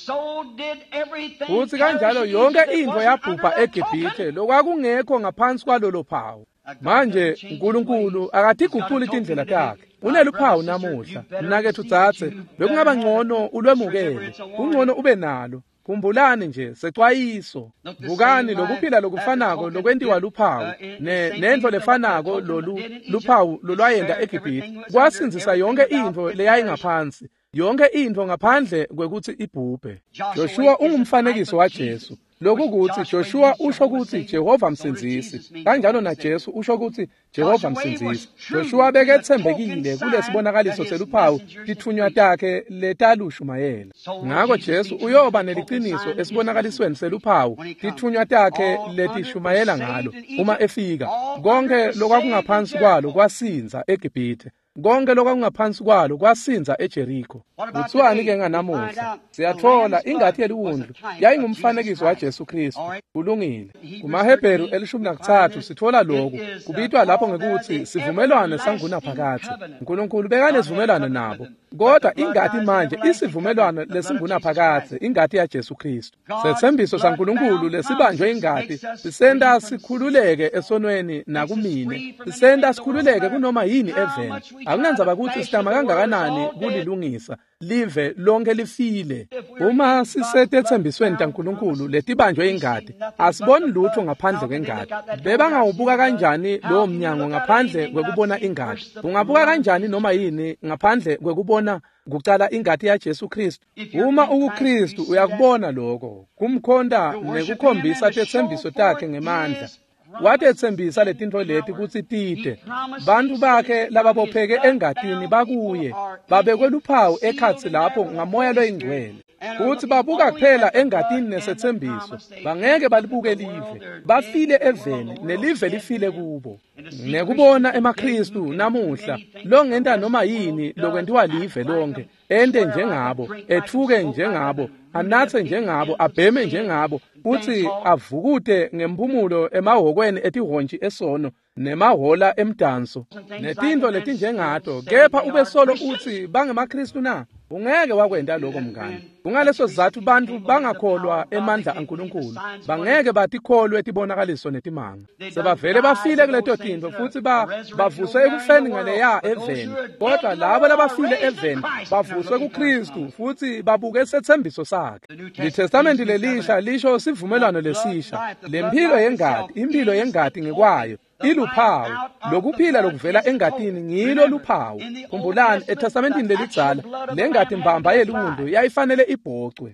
Futhi kanjalo yonke into yabhubha eGibhithe lokwakungekho ngaphansi kwalolo phawu. Manje uNkulunkulu akatiguquli indlela yakhe. Uneluphawu namuhla. Mnakethu Dzathe, bekungaba ngcono ulwemukele. Kungcono ube nalo. Kumbulani nje sexwayiso. Bukani lokuphila lokufanako lokwentiwa luphawu ne nento lefanako lolu luphawu lolwayenda eGibhithe. Kwasinzisa yonke into leyayingaphansi. Yonke into ngaphandle kwekuthi ibhubhe. Joshua ungumfanekiso waJesu. Lokhu ukuthi Joshua usho ukuthi Jehova msinzisi, kanjalo na Jesu usho ukuthi Jehova msinzisi. Joshua bekethembekile kulesibonakaliso seluphawu lithunywa takhe letalushumayela. Ngakho Jesu uyoba neliqiniso esibonakalisweni seluphawu lithunywa takhe letishumayela ngalo. Uma efika konke lokwakungaphansi kwalo kwasinza eGibhithe. Konke lokwakungaphansi kwalo kwasinza eJerikho. Kuthiwani ke nganamuhla? Siyathola ingathi yeliwundlu yayingumfanekiso waJesu Kristu. Kulungile. KumaHebheru elishumi nakuthathu sithola lokhu. Kubitwa lapho ngekuthi sivumelwano sanguna phakathi. uNkulunkulu bekanesivumelwano nabo. Kodwa ingathi manje isivumelwano lesinguna phakathi ingathi yaJesu Kristu. Sethembiso saNkulunkulu lesibanjwe ingathi sisenda sikhululeke esonweni nakumine. Sisenda sikhululeke kunoma yini eveni. Akunanzaba ukuthi sidama kangakanani kulilungisa live lonke lifile. Uma sisetethembisweni taNkulunkulu letibanjwe ingadi asiboni lutho ngaphandle kwengadi. Bebangawubuka kanjani lo mnyango ngaphandle kwekubona ingadi? Ungabuka kanjani noma yini ngaphandle kwekubona kuqala ingadi yaJesu Kristu? Uma uKristu uyakubona lokho kumkhonda nekukhombisa tethembiso takhe ngemandla. Watethembisa letinto leti kutsi tite bantu bakhe lababopheke engatini bakuye babekwe luphawu ekhatsi lapho ngamoya loyingcwele. Kuthi babuka kuphela engatini nesethembiso bangeke balibuke live, bafile eveni nelive lifile kubo. Nekubona emaKristu namuhla lo ngenta noma yini lokwentiwa live lonke, ende njengabo, ethuke njengabo, anathe njengabo, abheme njengabo, uthi avukute ngempumulo emahokweni etihonji esono nemahola emdanso netinto letinjengato. Kepha ube solo uthi bangemaKristu na? Ungeke wakwenda lokho mngani. Kungaleso sizathu bantu bangakholwa emandla aNkulunkulu, bangeke batikholwe tibonakaliso netimanga. Sebavele bafile kuleto tinto futhi ba bavuswe ekufeni ngaleya eveni. Kodwa labo labafile eveni bavuswe kuKristu futhi babuke isethembiso sakhe. LiTestament lelisha lisho sivumelwano lesisha. Lempilo yengadi, impilo yengadi ngekwayo iluphawu lokuphila lokuvela engatini ngilo luphawu. Khumbulani eTestamentini lelidzala lengadi mbamba yelundu yayifanele ibhocwe.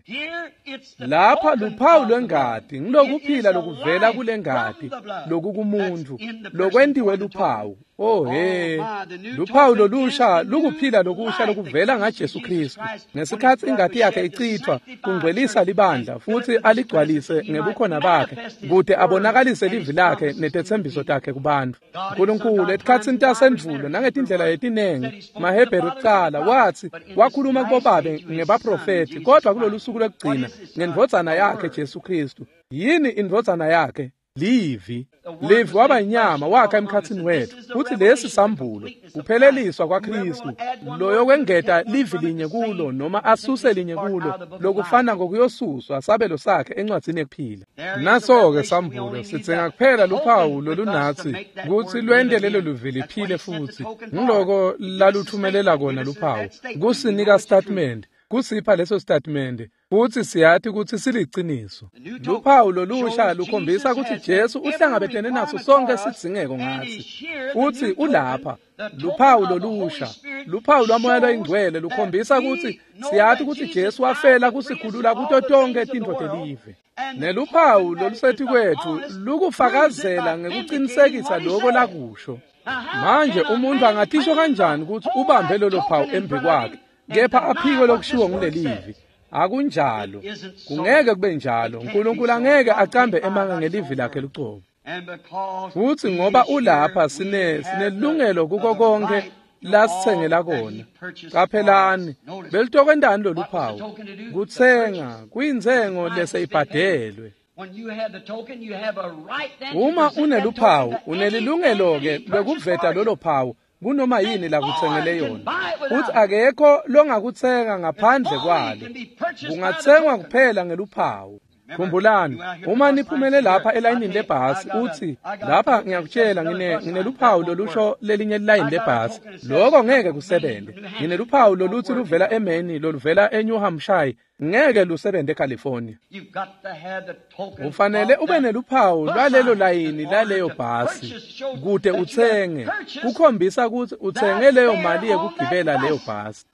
Lapha luphawu lwengadi ngilokuphila lokuvela kulengadi lokukumuntu lokwendiwe luphawu. Oh he, luphawu lolusha lukuphila lokusha lokuvela ngaJesu Kristu. Ngesikhathi ingadi yakhe ichithwa kungcwelisa libandla futhi aligcwalise ngebukhona bakhe kude abonakalise livi lakhe netethembiso takhe kubantu. uNkulunkulu esikhathini tasendvulo nangetindlela letinengi maHebheru kuqala wathi wakhuluma kubobabe ngebaprofeti, kodwa kulolu suku lokugcina ngendvodzana yakhe Jesu Kristu. Yini indvodzana yakhe? Livi. Livi waba inyama wakha emkhathini wethu. Uthi lesi sambulo kupheleliswa kwaKristu loyo kwengeta livi linye kulo noma asuse linye kulo lokufana ngokuyosuswa sabelo sakhe encwadzini ekuphila. Naso-ke sambulo sithenga kuphela luphawu lolunathi kuthi lwende lelo luvi liphile futhi ngiloko laluthumelela kona luphawu kusinika statement kusipha leso statement futhi siyathi ukuthi siliciniso. Luphawu lolusha lukhombisa ukuthi Jesu uhlangabetene naso sonke sidingeko ngathi futhi ulapha. Luphawu lolusha, luphawu lwamoya loyingcwele lukhombisa ukuthi siyathi ukuthi Jesu wafela kusikhulula kuto tonke tinto telive. Neluphawu lolusethi kwethu lukufakazela ngekuqinisekisa lokho lakusho. Manje umuntu angathisho kanjani ukuthi ubambe lelo phawu embi kwakhe kepha aphikwe lokushiwo ngulelivi? Akunjalo, kungeke kube njalo. uNkulunkulu angeke acambe emanga ngelivi lakhe lucobo. Futhi ngoba ulapha sine sinelungelo kuko konke lasithengela kona. Qaphelani, belitokwendani lolu phawu? Kuthenga, kuyinzengo leseyibhadelwe. Uma uneluphawu, unelilungelo-ke lokuveta lolo phawu kunoma yini la kuthengele yona. Uthi akekho longakuthenga ngaphandle kwalo. Kungathengwa kuphela ngeluphawu. Khumbulani, uma niphumele lapha elayinini lebhasi uthi lapha ngiyakutshela ngine ngineluphawu lolusho lelinye ilayini lebhasi, lokho ngeke kusebenze. Ngineluphawu loluthi luvela eMaine loluvela eNew Hampshire, ngeke lusebenze eCalifornia. Ufanele ube neluphawu lwalelo layini laleyo bhasi kude uthenge, kukhombisa ukuthi uthenge leyo mali yekugibela leyo bhasi.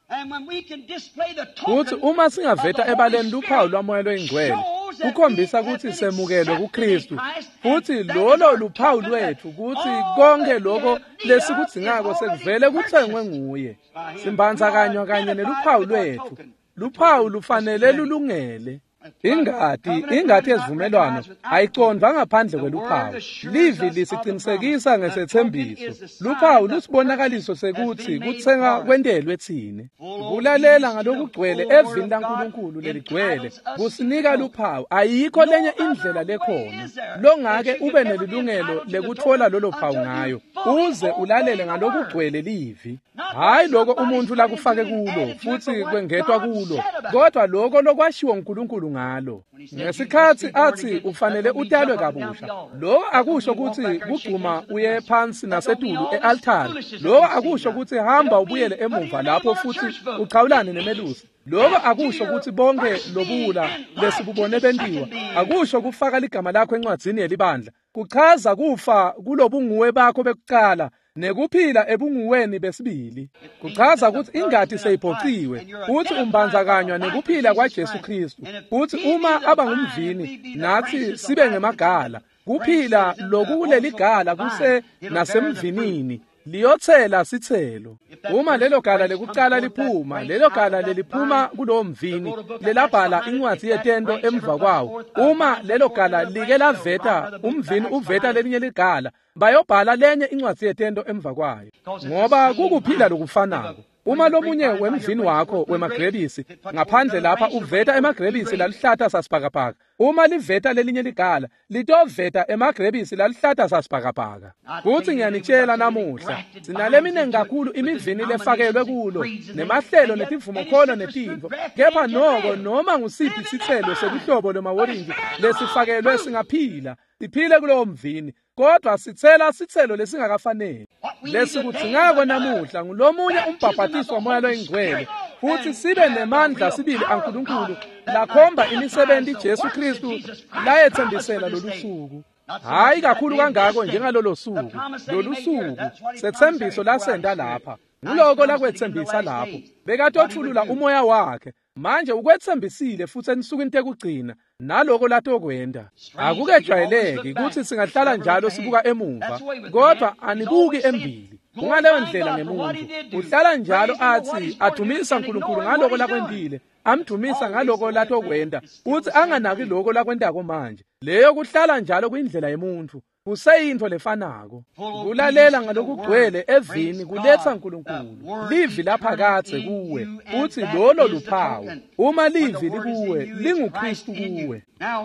Kuthi uma singaveta ebaleni luphawu lwamoya lwengcwele, kukhombisa ukuthi semukelwe kuKristu, futhi lolo luphawu lwethu ukuthi konke lokho lesikudzingako sekuvele kuthengwe nguye. Simbandzakanywa kanye neluphawu lwethu. Luphawu lufanele lulungele. Ingadi, ingadi yezivumelwano ayicondwa ngaphandle kweluphawu. Livi lisicinisekisa ngesethembiso. Luphawu lusibonakaliso sekuthi kutsenga kwendelwe thine. Kulalela ngalokugcwele evini laNkulunkulu leligcwele kusinika luphawu. Ayikho lenye indlela lekhona longake ube nelilungelo lekuthola lolo phawu ngayo uze ulalele ngalokugcwele livi. Hayi lokho umuntu lakufake kulo futhi kwengethwa kulo, kodwa lokho lokwashiwo uNkulunkulu ngalo. Ngesikhathi athi ufanele utalwe kabusha, lo akusho ukuthi kugcuma uye phansi nasetulu ealtari. Lo akusho ukuthi hamba ubuyele emuva lapho futhi uchawulane nemelusi. Lokho akusho ukuthi bonke lobula lesibubone bentiwa. Akusho kufaka ligama lakho encwadzini yelibandla. Kuchaza kufa kulobunguwe bakho bekuqala nekuphila ebunguweni besibili. Kuchaza ukuthi ingadi seyiphoqiwe, uthi umbandzakanywa nekuphila kwaJesu Kristu. Uthi uma abangumvini nathi sibe ngemagala, kuphila lokuleli gala kuse nasemvinini liyothela sithelo. Uma lelo gala lekuqala liphuma, lelo gala leliphuma kulowo mvini lelabhala incwadi yetento emva kwawo. Uma lelo gala like laveta, umvini uveta lelinye ligala, bayobhala lenye incwadi yetento emva kwayo. Ngoba kukuphila lokufanako. Uma lomunye wemvini wakho wemagrebisi ngaphandle lapha uveta emagrebisi lalihlata sasibhakabhaka, uma liveta lelinye ligala litoveta emagrebisi lalihlata sasibhakabhaka. Kuthi ngiyanitshela namuhla sinaleminengi kakhulu imivini lefakelwe kulo nemahlelo netivumo khona netinto, kepha noko noma ngusiphi isithelo sekuhlobo lemaworinji lesifakelwe singaphila siphile kulowo mvini, kodwa sithela sithelo lesingakafanele. Lesikudzingako namuhla ngulomunye umbhabhatiso womoya lwengcwele, futhi sibe nemandla sibili aNkulunkulu lakhomba imisebenzi Jesu Kristu layethembisela lolu suku. Hayi kakhulu kangako njengalolo suku. Lolu suku sethembiso lasenda lapha. Nguloko lakwethembisa lapho. Bekatothulula umoya wakhe. Manje ukwethembisile futhi ensukwini tekugcina naloko latokwenda. Akukejwayeleki ukuthi singahlala njalo sibuka emuva, kodwa anibuki embili. Kungaleyo ndlela ngemuntu uhlala njalo athi adumisa uNkulunkulu ngaloko lakwendile, amdumisa ngaloko latokwenda, uthi anganaki lokho lakwendako manje. Leyo kuhlala njalo kuyindlela yemuntu kuseyinto lefanako. Kulalela ngalokugcwele evini kuletha uNkulunkulu. Livi laphakathe kuwe, uthi lolo luphawu. Uma livi likuwe, linguKristu kuwe.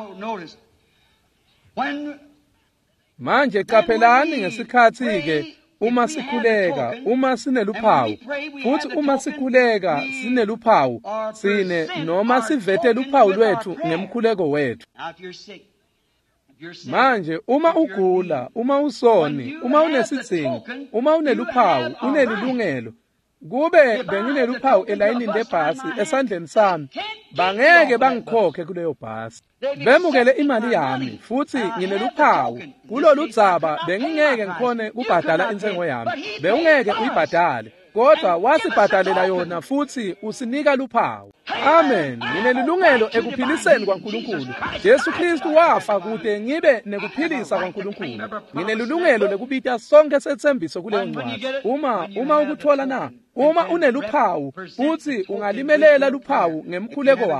Manje qaphelani ngesikhathi-ke uma sikhuleka, uma sineluphawu, futhi uma sikhuleka sineluphawu, sine noma sivete luphawu lwethu ngemkhuleko wethu. Manje uma ugula, uma usoni, uma unesithingo, uma uneluphawu, unelilungelo, kube bengineluphawu elayinini lebhasi esandleni sami, bangeke bangikhokhe kuleyo bhasi. Bemukele imali yami futhi ngineluphawu kulolu dzaba bengingeke ngikhone kubhadala intengo yami. Bewungeke uyibhadale, kodwa wasibhadalela yona futhi usinika luphawu. Amen. Nginelilungelo ekuphiliseni kwaNkulunkulu. Jesu Kristu wafa kude ngibe nekuphilisa kwaNkulunkulu. Nginelilungelo lekubita sonke sethembiso kuleyo ncwadi. Uma uma ukuthola na, uma uneluphawu futhi ungalimelela luphawu ngemkhuleko wakho,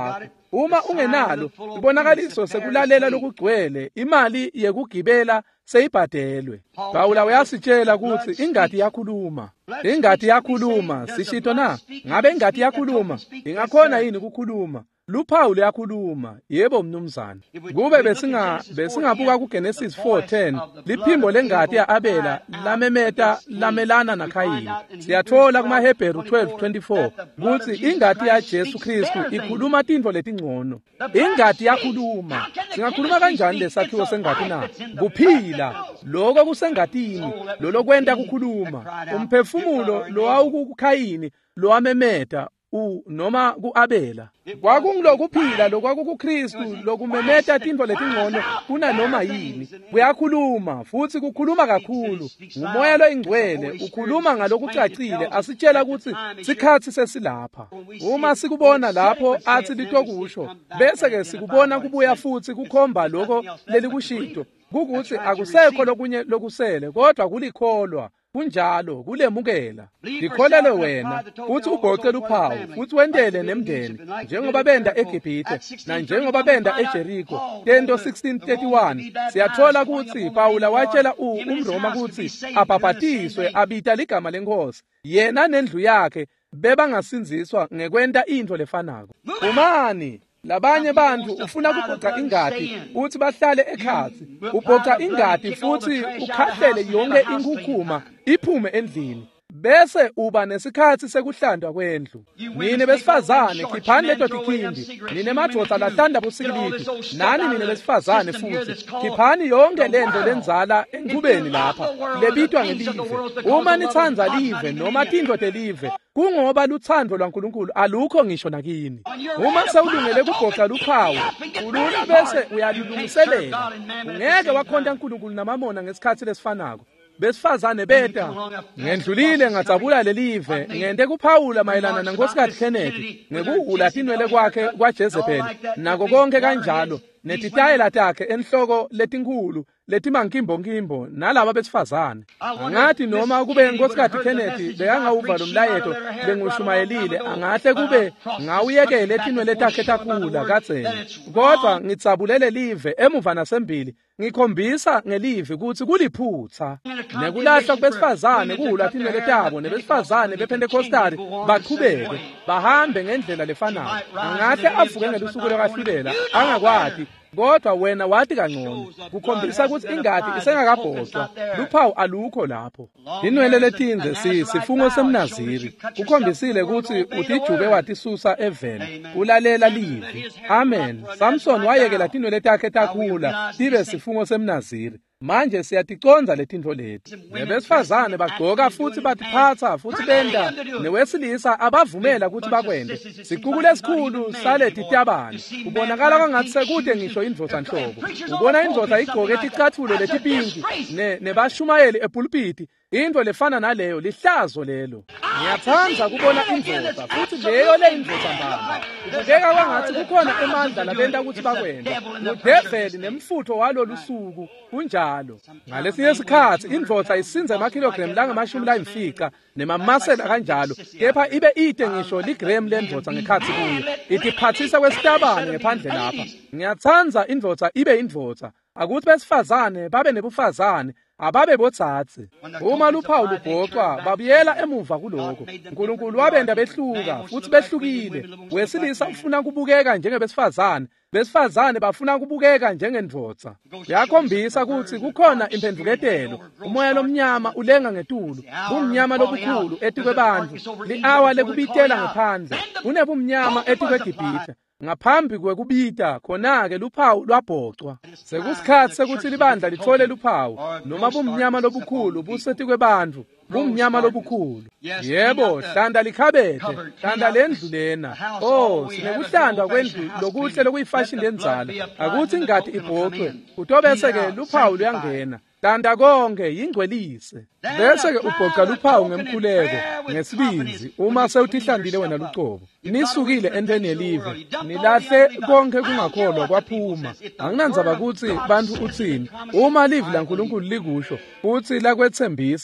uma ungenalo ibonakaliso sekulalela lokugcwele imali yekugibela seyibhadelwe. Phawula uyasitshela ukuthi ingadi yakhuluma, ingadi yakhuluma, sishito na, ngabe ingadi yakhuluma, ingakhona yini ukukhuluma? Luphawu luyakhuluma, yebo mnumzane. Kube besinga besingabuka kuGenesis four ten, liphimbo lengadi yaAbela lamemeta lamelana naKhayini. Siyathola kumaHebheru twelve twenty-four ukuthi ingadi yaJesu Kristu ikhuluma tintfo letingcono. Ingadi yakhuluma. Singakhuluma kanjani lesakhiwo sengadi na? Kuphila lokho kusengadini, lo lokwenta kukhuluma. Umphefumulo lo awukuKhayini lo amemeta u noma kuAbela. Kwakungilokuphila lokwakuKristu lokumemeta tintfo letingcono kuna noma yini. Kuyakhuluma futhi kukhuluma kakhulu. Umoya loingcwele ukhuluma ngalokucacile asitshela ukuthi sikhathi sesilapha. Uma sikubona lapho athi litokusho bese ke sikubona kubuya futhi kukhomba lokho lelikushito ukuthi akusekho lokunye lokusele kodwa kulikholwa. Kunjalo kulemukela likholele wena futhi ugoce luphawu futhi wendele nemndeni njengoba benda eGibhithe na njengoba benda eJeriko. Tento sixteen thirty-one siyathola ukuthi Pawula watshela uMroma ukuthi abhabhatiswe abita ligama lenkosi yena nendlu yakhe bebangasinziswa ngekwenta into lefanako. Umani labanye bantu ufuna ukubhoca ingadi uthi bahlale ekhathi ubhoca ingadi futhi ukhahlele yonke inkukhuma iphume endlini bese uba nesikhathi sekuhlandwa kwendlu. Nine besifazane khiphani leto dikhindi, nine madoda lahlanda busikilidi, nani nine besifazane futhi khiphani yonke lento lenzala enkubeni lapha lebitwa ngelive. Uma nithandza live noma tintfo telive kungoba luthando lwaNkulunkulu alukho ngisho nakini. Uma sewulungele kubhoca luphawu ulula bese uyalilungiselela. Ungeke wakhonta uNkulunkulu namamona ngesikhathi lesifanako. Besifazane beta ngendlulile ngatsabula lelive ngente kuPhawula mayelana nankosikazi Kennedy ngekuhula tinwele kwakhe kwaJezebeli nako konke kanjalo netitayela takhe enhloko letinkulu letimangimbonkimbo nalabo besifazane. Ngathi noma kube inkosikazi Kennedy bekangawuva lo mlayeto bengushumayelile angahle kube ngawuyekele etinwele takhe takhula kadzeni. Kodwa ngitsabulele live emuva nasembili ngikhombisa ngelive ukuthi kuliphutha nekulahlwa kubesifazane kuhula tinwele tabo nebesifazane bePentekhostali baqhubeke bahambe ngendlela lefanayo. Angahle avuke ngelusuku lokahlulela angakwati kodwa wena wathi kangcono kukhombisa ukuthi ingadi isengakabhocwa luphawu alukho lapho. Inwele letinze sifungo semnaziri kukhombisile ukuthi utijube watisusa eveni ulalela livi. Amen. Samson wayekela tinwele takhe takhula tibe sifungo semnaziri. Manje siyaticonza letintfo leti. Nebesifazane bagqoka futhi batiphatha futhi benda newesilisa abavumela ukuthi bakwende. Siqukule esikhulu saleti tabane. Ubonakala kwangathi sekude ngisho indvodza nhlobo. Ubona indvodza igqoke ticathulo letipinki ne nebashumayeli epulpiti. Into lefana naleyo lihlazo lelo. Ngiyathanda kubona indvodza futhi leyo le indvodza mbamba. Ubukeka kwangathi kukhona emandla labenda ukuthi bakwende. Udeveli nemfutho walolu suku kunjalo. Ngalesinye isikhathi indvodza isinza amakilogram langamashumi layimfica nemamasela kanjalo kepha ibe ide ngisho ligram lendvodza ngekhathi kuyo. Itiphathisa kwesitabane ngephandle lapha. Ngiyathanda indvodza ibe indvodza. Akuthi besifazane babe nebufazane ababe botsatsi. Uma luphawu lubhocwa babuyela emuva kuloko. uNkulunkulu wabenda behluka futhi behlukile. Wesilisa ufuna kubukeka njengebesifazane, besifazane bafuna kubukeka njengendvodza. Yakhombisa ukuthi kukhona imphendvuketelo. Umoya lomnyama ulenga ngetulu, bumnyama lobukhulu etikwe bantu, liawa lekubitela ngaphandle, unebumnyama etikwe Gibhithe. Ngaphambi kwekubita khona-ke luphawu lwabhocwa. Sekusikhathi sekuthi libandla lithole luphawu noma bumnyama lobukhulu busetikwe bantu, bumnyama lobukhulu. Yebo, hlanda likhabethe, hlanda lendlu lena. Oh, sinekuhlandwa kwendlu lokuhle lokuyifashini lenzala. Akuthi ingadi ibhocwe, kutobese-ke luphawu luyangena. Hlanda konke yingcwelise. Bese-ke ubhoca luphawu ngemkhuleko, ngesibinzi, uma sewutihlandile wena lucobo. Nisukile entweni yelive, nilahle konke kungakholwa kwaphuma. Anginandzaba ukuthi bantu uthini. Uma livi laNkulunkulu likusho, futhi lakwethembisa,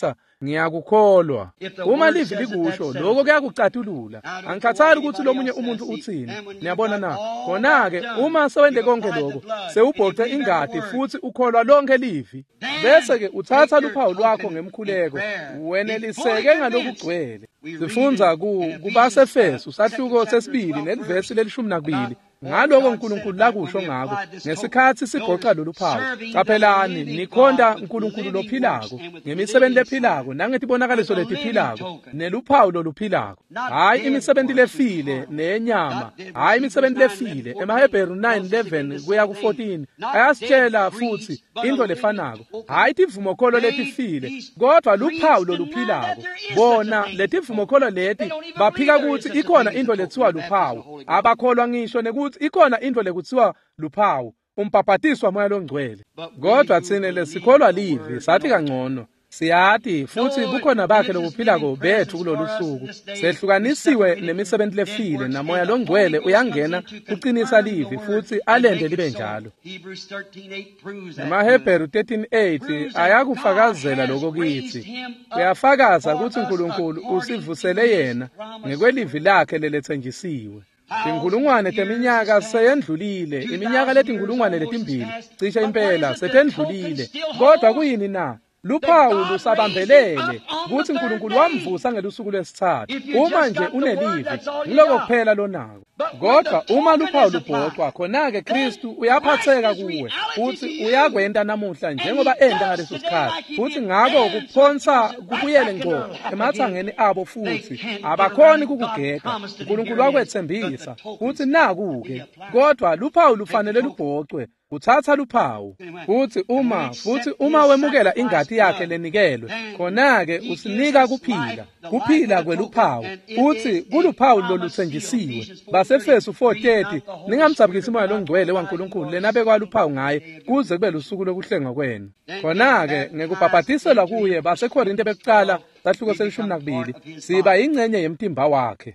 ngiyakukholwa. Uma livi likusho lokho kuyakucatulula. Angikhathali ukuthi lo munye umuntu uthini. Niyabona na? Khona-ke uma sewende konke lokho, sewubhoxe ingadi futhi ukholwa lonke livi, bese-ke uthatha luphawu lwakho ngemkhuleko, weneliseke ngalokugcwele. Sifunza kuBasefesu sahluko sesibili nelivesi lelishumi nakubili. Ngaloko uNkulunkulu lakusho ngako ngesikhathi sibhoxa lolu phawu. Caphelani nikhonda uNkulunkulu lophilako ngemisebenzi lephilako nangetibonakaliso letiphilako neluphawu loluphilako, hayi imisebenzi lefile nenyama, hayi imisebenzi lefile. EmaHebheru nine eleven kuya ku fourteen ayasitshela futhi into lefanako, hayi tivumo kholo letifile kodwa luphawu loluphilako. Bona letivumo kholo leti baphika ukuthi ikhona into lethiwa luphawu, abakholwa ngisho nekuthi ikhona into lekuthiwa luphawu, umbhabhatiswa moya longcwele. Kodwa thina lesikholwa livi sathi kangcono, siyathi futhi kukhona bakhe lokuphilako bethu kulolu suku, sehlukanisiwe nemisebenzi lefile namoya longcwele uyangena uqinisa livi futhi alende libe njalo. EmaHebheru thirteen eight ayakufakazela lokho kithi, uyafakaza ukuthi uNkulunkulu usivusele yena ngekwelivi lakhe lelethenjisiwe. Inkulungwane teminyaka seyendlulile, iminyaka leti inkulungwane letimbili cishe impela setendlulile, kodwa kuyini na? Luphawu lusabambelele ukuthi uNkulunkulu wamvusa ngelusuku lwesithathu. Uma nje unelivi ngiloko kuphela lonako. Kodwa uma luphawu lubhoxwa, khona-ke Kristu uyaphatheka kuwe futhi uyakwenta namuhla njengoba enda ngaleso sikhathi, futhi ngako kuphonsa kubuyele ngqo emathangeni abo futhi abakhoni kukugeka. uNkulunkulu wakwethembisa futhi naku-ke, kodwa luphawu lufanele lubhoxwe. Uthatha luphawu futhi uma futhi uma wemukela ingadi yakhe lenikelwe, khona-ke usinika kuphila kuphila kweluphawu futhi kuluphawu loluthenjisiwe. Basefesu four thirty ningamsabukisi moya longcwele waNkulunkulu lenabekwa luphawu ngaye kuze kube lusuku lokuhlenga kwenu. Khona-ke ngekubhabhatiselwa kuye baseKorinte bekuqala sahluko selishumi nakubili siba ingcenye yemtimba wakhe.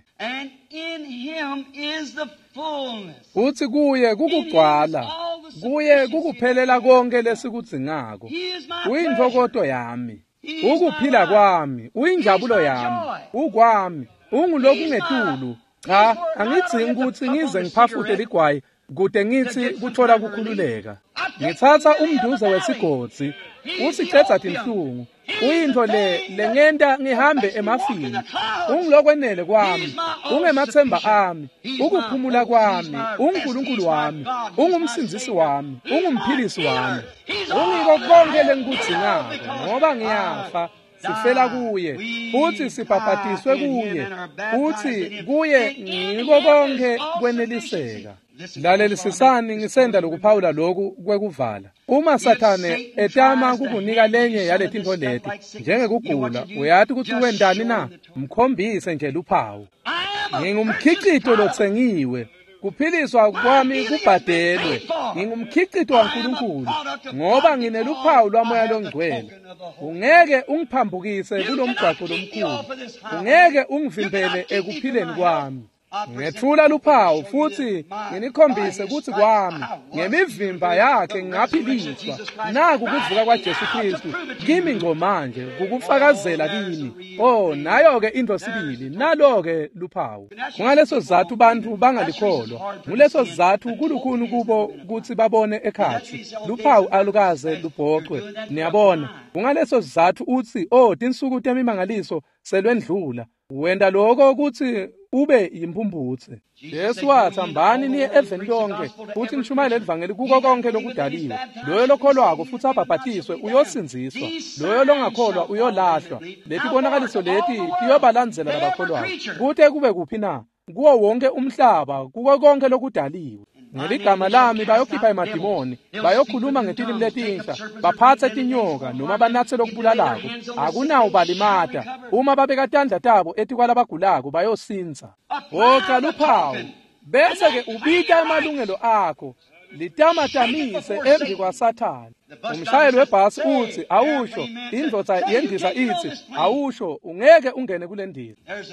In him is the fullness. Uthi kuye kukugcwala, kuye kukuphelela konke lesikudzingako. Uyintokoto yami, ukuphila kwami, uyinjabulo yami, ukwami, ungulokungetulu. Cha, angidzingi ukuthi ngize ngiphafute ligwayi kude ngithi kuthola kukhululeka. Ngithatha umduze wesigodzi, usicetha tinhlungu. Uyinto le lengenta ngihambe emafini. Ungilokwenele kwami, ungemathemba ami, ukuphumula kwami, uNkulunkulu wami, ungumsindisi wami, ungumphilisi wami. Ungiko konke lengikudzingako ngoba ngiyafa sifela kuye futhi sibhabhatiswe kuye futhi kuye ngiko konke kweneliseka. Lalelisisani ngisenda lokuphawula lokhu kwekuvala. Uma Sathane etama kukunika lenye yaletinto leti njengekugula, uyathi ukuthi wendani na? Mkhombise nje luphawu. Ngingumkhicito lotsengiwe, kuphiliswa kwami kubhadelwe. Ngingumkhicito waNkulunkulu ngoba ngineluphawu lwamoya longcwele. Ungeke ungiphambukise kulomgwaqo lomkhulu, ungeke ungivimbele ekuphileni kwami. Ngethula luphawu futhi nginikhombise ukuthi kwami ngemivimba yakhe ngaphiliswa. Naku kuvuka kwaJesu Kristu kimi ngco manje kukufakazela kini. Oh, nayo-ke into sibili nalo-ke luphawu. Ngaleso sizathu bantu bangalikholwa, nguleso sizathu kulukhuni kubo ukuthi babone ekhathi luphawu alukaze lubhoxwe. Niyabona, ngaleso sizathu uthi oh tinsuku temimangaliso selwendlula, wenda lokho ukuthi ube yimpumbuthe. Yesu wathi hambani niye eveni lonke futhi nishumayele ivangeli kuko konke lokudaliwe. Loyo lokholwako futhi abhabhatiswe uyosinziswa, loyo longakholwa uyolahlwa. Leti bonakaliso leti tiyobalandzela labakholwayo kute kube kuphi na? Kuwo wonke umhlaba, kuko konke lokudaliwe. Ngeligama lami bayokhipha emadimoni, bayokhuluma ngetilimi letinsha, baphatha tinyoka noma banathe lokubulalako, akunawo balimata. Uma babekatandla tabo ethi kwalabagulako bayosinza. Woqa luphawu, bese-ke ubika amalungelo akho, litamathamise embi kwaSathane. Umshayeli webhasi uthi awusho, indvodza yendiza ithi awusho, ungeke ungene kule ndiza.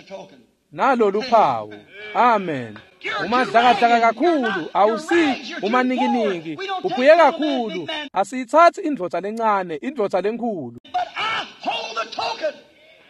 Nalo luphawu. Amen. Umadlakadlaka kakhulu awusi umanikiniki, uphuye kakhulu asiyithathi indvodza lencane, indvodza lenkulu. But I hold the token.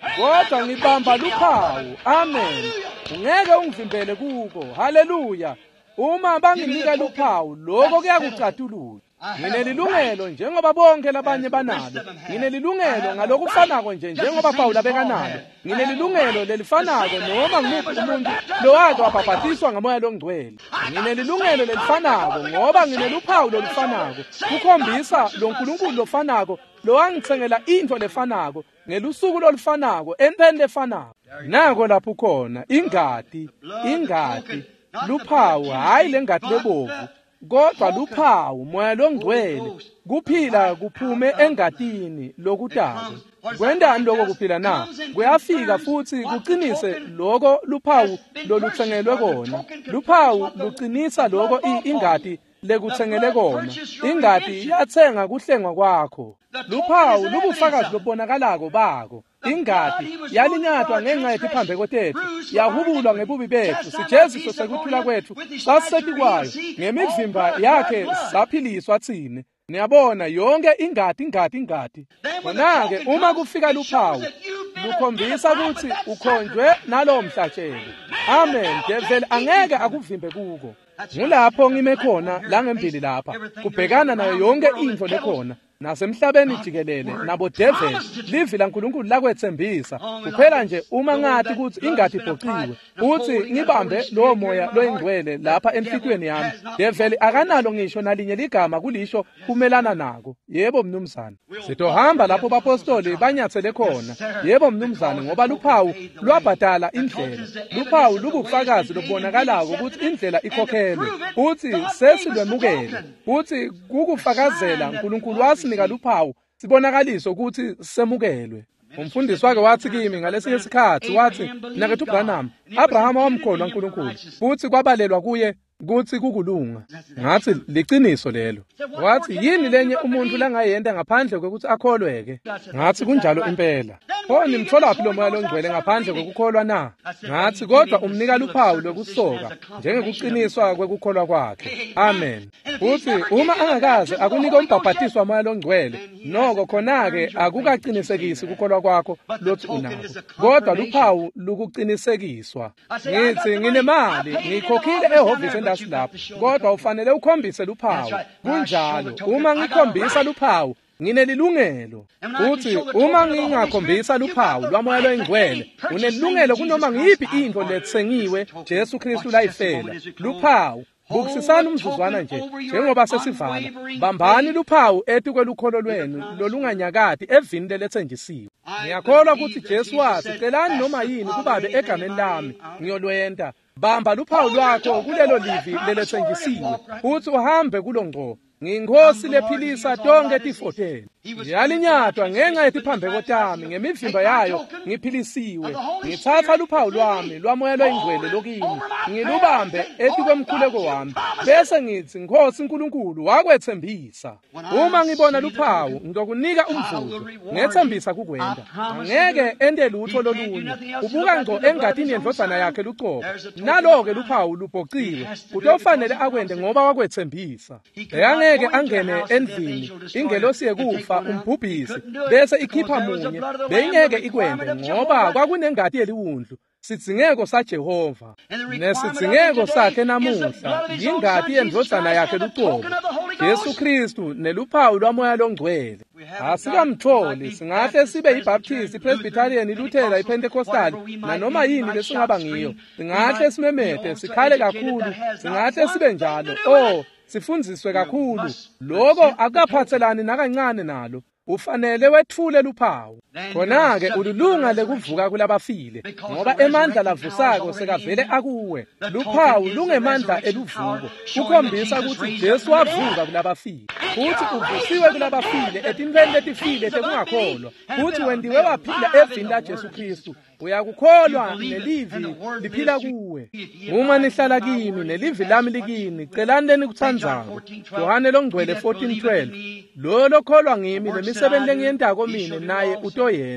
kodwa ngibamba luphawu. Amen. Ungeke ungivimbele kuko. Haleluya. Uma banginika luphawu, lokho kuyakucathulula. Nginelilungelo njengoba bonke labanye banalo. Nginelilungelo ngalokufanako nje njengoba Pawulo bekanalo. Nginelilungelo lelifanako noma ngimuphi umuntu lowake wabhaphatiswa ngomoya longcwele. Nginelilungelo lelifanako ngoba ngineluphawu lolufanako. Kukhombisa lo nkulunkulu lofanako lowangithengela into lefanako ngelusuku lolufanako enteni lefanako. Nako lapho khona ingadi, ingadi, luphawu hayi lengadi lebovu. Kodwa luphawu moya longcwele kuphila kuphume engatini lokudala. Kwendani lokho kuphila na? Kuyafika futhi kuqinise lokho luphawu loluthengelwe kona. Luphawu luqinisa lokho ingadi lekuthengele kona. Ingadi yathenga kuhlengwa kwakho. Luphawu lubufakazi lobonakalako bako. Ingadi yalinyathwa ngenxa yethu phambi kotethu, yahubulwa ngebubi bethu, sijeziso sekuthula kwethu sasetikwayo, ngemivimba yakhe saphiliswa thine. Niyabona yonke ingadi ingadi ingadi. Konake uma kufika luphawu lukhombisa ukuthi ukhonjwe nalo mhlatshelo. Amen. Devil angeke akuvimbe kuko. Ngulapho ngime khona la ngempili lapha kubhekana nayo yonke into lekhona nasemhlabeni jikelele nabo devil livi la nkulunkulu lakwethembisa kuphela nje uma ngathi ukuthi ingadi ibhoqiwe uthi ngibambe lo moya loyingcwele lapha enhlitweni yami. Devil akanalo ngisho nalinye ligama kulisho kumelana nako. Yebo mnumzane, sitohamba lapho bapostoli banyathele khona. Yebo mnumzane, ngoba luphawu lwabhadala indlela. Luphawu lubufakazi lobonakalako ukuthi indlela ikhokhelwe, uthi sesilwemukele, uthi kukufakazela uNkulunkulu wasinika luphawu sibonakaliso ukuthi semukelwe. Umfundisi wake wathi kimi ngalesinye isikhathi wathi, nakethu uBranham, Abraham wamkholwa uNkulunkulu futhi kwabalelwa kuye kuthi kukulunga. Ngathi liqiniso lelo. Wathi yini lenye umuntu langayenda ngaphandle kokuthi akholweke? Ngathi kunjalo impela. Pho nimthola laphi lo moya longcwele ngaphandle kokukholwa na? Ngathi kodwa umnika luphawu lokusoka njengekuqiniswa kwekukholwa kwakhe. Amen. Futhi uma angakaze akunika umbhaphathiswa umoya longcwele, noko khona-ke akukaqinisekisi ukukholwa kwakho lothi unako. Kodwa luphawu lukuqinisekiswa. Ngithi nginemali, ngikhokhile ehhovisi endasi lapho, kodwa ufanele ukhombise luphawu. Kunjalo, uma ngikhombisa luphawu nginelilungelo. Uthi uma ngingakhombisa luphawu lwamoya loyingcwele, unelilungelo kunoma ngiyiphi into lethengiwe Jesu Kristu layifela. Luphawu bukisisana umzuzwana nje njengoba sesivala. Bambani luphawu ethi kwelukholo lwenu lolunganyakati evini lelethenjisiwe. Ngiyakholwa ukuthi Jesu wathi, celani noma yini kuBaba egameni lami ngiyolwenta. Bamba luphawu lwakho kulelo livi lelethenjisiwe, uthi uhambe kulo ngqo. Ngiyinkosi lephilisa tonke tifoteni. Yalinyathwa ngenxa yethi phambi kotami, ngemivimba yayo ngiphilisiwe. Ngithatha luphawu lwami lwamoya loyingcwele lokini, ngilubambe ethi kwemkhuleko wami, bese ngithi, Nkosi uNkulunkulu wakwethembisa. Uma ngibona luphawu ngizokunika umvuzo, ngethembisa kukwenda. Angeke ende lutho lolunye. Ubuka ngco engadini yendlodana yakhe lucobo. Nalo-ke luphawu lubhoqiwe, kutofanele akwende ngoba wakwethembisa. Angeke angene endlini ingelosi yekufa umbhubhisi bese ikhipha munye, beyingeke ikwende ngoba kwakunengadi yeliwundlu. Sithingeko saJehova nesithingeko sakhe namuhla yingadi yendlodana yakhe lucobo, Yesu Kristu neluphawu lwamoya longcwele. Asikamtholi, singahle sibe yibaptist, Presbyterian, Luthela, iPentecostali nanoma yini lesingaba ngiyo. Singahle simemete, sikhale kakhulu, singahle sibe njalo. Oh, sifundziswe kakhulu. Lokho akaphathelani nakancane nalo. Ufanele wethule luphawu. Khona-ke ululunga lekuvuka kulabafile, ngoba emandla lavusako sekavele akuwe. Luphawu lungemandla eluvuko, ukhombisa ukuthi Jesu wavuka kulabafile, futhi uvusiwe kulabafile etintweni letifile tekungakholwa, futhi wendiwe waphila evini laJesu Kristu. Uyakukholwa nelivi liphila kuwe. Uma nihlala kimi nelivi lami likini, celani lenikuthandzako. Yohane longcwele fourteen twelve. Lo lokholwa ngimi lemisebenzi lengiyentako mina naye utoyenda.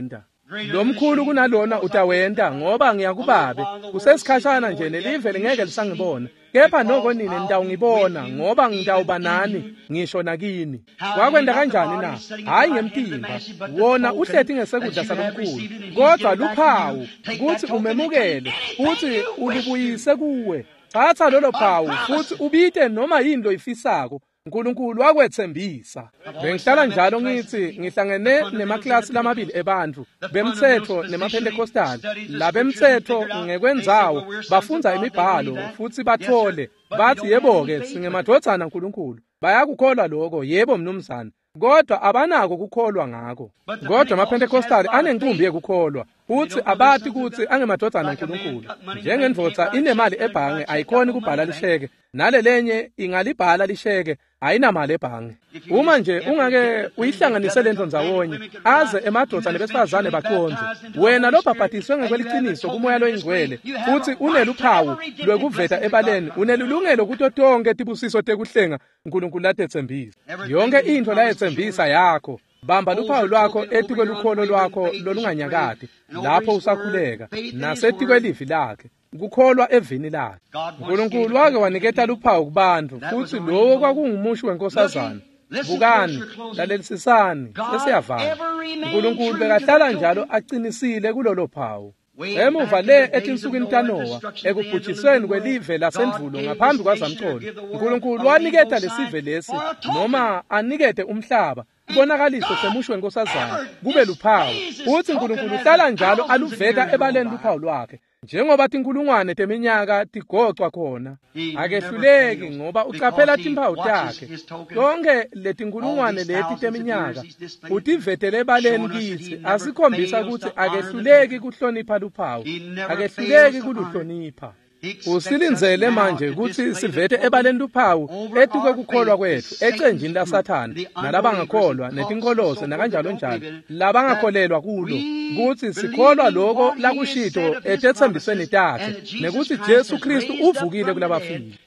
lomkhulu kunalona utawenda ngoba ngiyakubabe kusesikhashana nje nelive lingeke lisangibona kepha noko nini nitawungibona ngoba ngitawuba nani ngisho nakini kwakwenda kanjani na hayi ngemtimba wona uhlethi ngesekudla salomkhulu kodwa luphawu kuthi umemukele futhi ulubuyise kuwe thatha lolo phawu futhi ubite noma yini loyifisako uNkulunkulu wakwethembisa bengihlala njalo ngithi ngihlangene nemaklasi lamabili ebantu bemthetho nemaPentecostal labemthetho ngekwenzawo bafunda imibhalo futhi bathole bathi yebo ke singemadodana uNkulunkulu bayakukholwa lokho yebo mnumzana kodwa abanako kukholwa ngako kodwa amaPentecostal anenkumbi yekukholwa futhi abathi ukuthi angemadodana uNkulunkulu njengendvodza inemali ebhange ayikhoni kubhala lisheke nalelenye ingalibhala lisheke ayinamali ebhange uma nje ungake uyihlanganise lento ndzawonye aze emadoda nebesifazane baqonze wena lobhabhatiswe ngekweliciniso kumoya loyingcwele futhi uneluphawu lwekuveta ebaleni unelulungelo kuto tonke tibusiso tekuhlenga uNkulunkulu latetsembisa yonke into layetsembisa yakho bamba luphawu lwakho etikwe lukholo lwakho lolunganyakati lapho usakhuleka nasetikwe livi lakhe kukholwa evini lakhe uNkulunkulu wake waniketa luphawu kubantu futhi lowo kwakungumushi wenkosazana bukani lalelisisani sesiyavala uNkulunkulu bekahlala njalo aqinisile kulolo phawu emuva le etinsukwini kaNowa ekubhujisweni kwelive lasendvulo ngaphambi kwazamcolo uNkulunkulu waniketa lesive lesi noma anikete umhlaba kubonakaliso semusho wenkosazana kube luphawu futhi uNkulunkulu uhlala njalo aluveka ebaleni luphawu lwakhe njengoba tinkulungwane teminyaka tigocwa khona akehluleki ngoba ucaphela timphawu takhe tonke letinkulungwane leti teminyaka utivetele ebaleni kithi asikhombisa ukuthi akehluleki kuhlonipha luphawu akehluleki kuluhlonipha usilinzele manje ukuthi sivete ebaleni luphawu etikwe kukholwa kwethu ecenjini laSathana nalabangakholwa netinkolozo nakanjalo njalo labangakholelwa kulo ukuthi sikholwa lokho lakushito etethembisweni takhe nekuthi Jesu Kristu uvukile kulabafile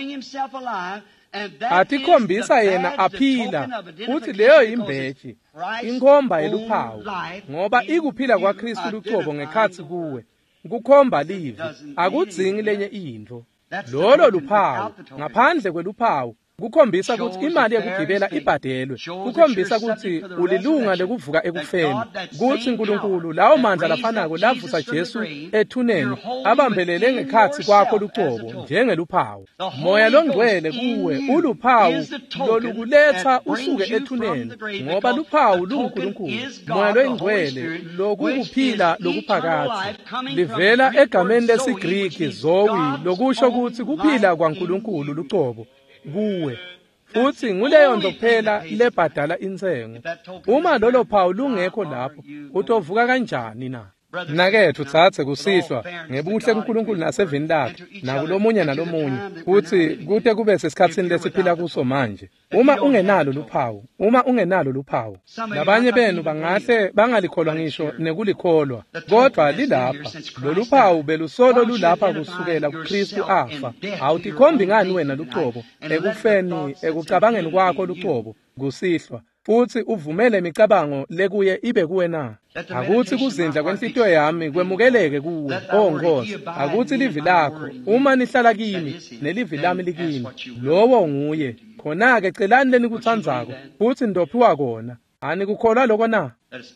atikhombisa yena aphila futhi leyo imbeji inkomba yeluphawu ngoba ikuphila kwaKristu lucobo ngekhathi kuwe kukhomba livi akudzingi lenye into lolo luphawu ngaphandle kweluphawu kukhombisa ukuthi imali yekugibela ibhadelwe kukhombisa ukuthi ulilunga lekuvuka ekufeni kuthi uNkulunkulu lawo mandla lafanako lavusa Jesu ethuneni abambelele ngekhathi kwakho lucobo njengeluphawu moya longcwele kuwe uluphawu lolukuletha usuke ethuneni ngoba luphawu luNkulunkulu moya longcwele lokukuphila lokuphakathi livela egameni lesiGriki zowi lokusho ukuthi kuphila kwaNkulunkulu lucobo kuwe futhi nguleyo ndo phela lebhadala insengo uma lolo phawu lungekho lapho utovuka kanjani na nakethu thathe kusihlwa ngebuhle kuNkulunkulu nasevini lakhe nakulomunye nalomunye futhi kude kube sesikhatsini lesiphila kuso manje uma ungenalo luphawu uma ungenalo luphawu nabanye benu bangahle bangalikholwa ngisho nekulikholwa kodwa lilapha lolu phawu belusolo lulapha kusukela kuKristu afa awutikhombi ngani wena lucobo ekufeni ekucabangeni kwakho lucobo kusihlwa futhi uvumele imicabango lekuye ibe kuwe na akuthi kuzindla kwenhlitiyo yami kwemukeleke kuwe oh Nkosi akuthi livi lakho uma nihlala kimi nelivi lami likini lowo nguye khona ke celani lenikuthandzako futhi ndophiwa kona ani kukholwa lokho na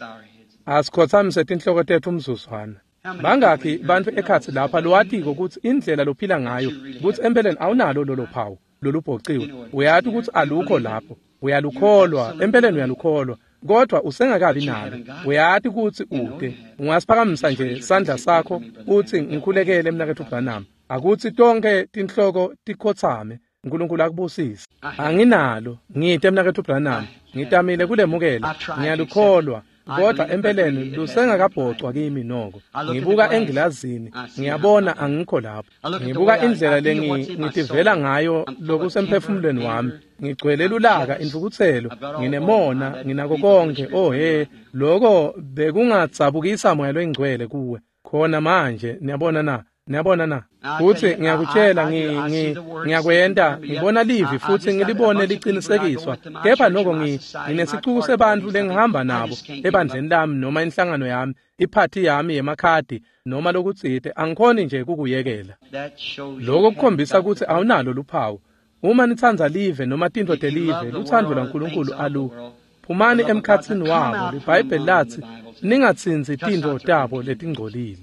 asikhothamise tinhloko tethu umzuzwana bangakhi bantu ekhathi lapha lowatiko ukuthi indlela lophila ngayo ukuthi empeleni awunalo lolo phawu lolubhociwe uyathi ukuthi alukho lapho uyalukholwa empeleni uyalukholwa kodwa usengakabi nalo uyathi ukuthi ude ungasiphakamisa nje sandla sakho uthi ngikhulekele mina kethu Branham akuthi tonke tinhloko tikhothame uNkulunkulu akubusise anginalo ngide mina kethu Branham ngitamile kulemukela ngiyalukholwa kodwa empeleni lusengakabhocwa kimi noko ngibuka engilazini ngiyabona angikho lapho ngibuka indlela lengitivela ngayo lokusemphefumulweni wami ngigcwele lulaka imvukuthelo nginemona nginako konke oh he lokho bekungatsabukisa moya loyingcwele kuwe khona manje niyabona na Niyabona na? Futhi ngiyakutshela ngiyakwenda ngibona livi futhi ngilibone liqinisekiswa. Kepha noko nginesicuku sebantu lengihamba nabo ebandleni lami noma inhlangano yami, iphathi yami yemakhadi noma lokutsite, angikhoni nje kukuyekela. Lokho kukhombisa ukuthi awunalo luphawu. Uma nithandza live noma tinto telive, luthando laNkulunkulu alu. Phumani emkhatsini wabo. iBhayibheli lathi ningatsinzi tinto tabo letingcolile.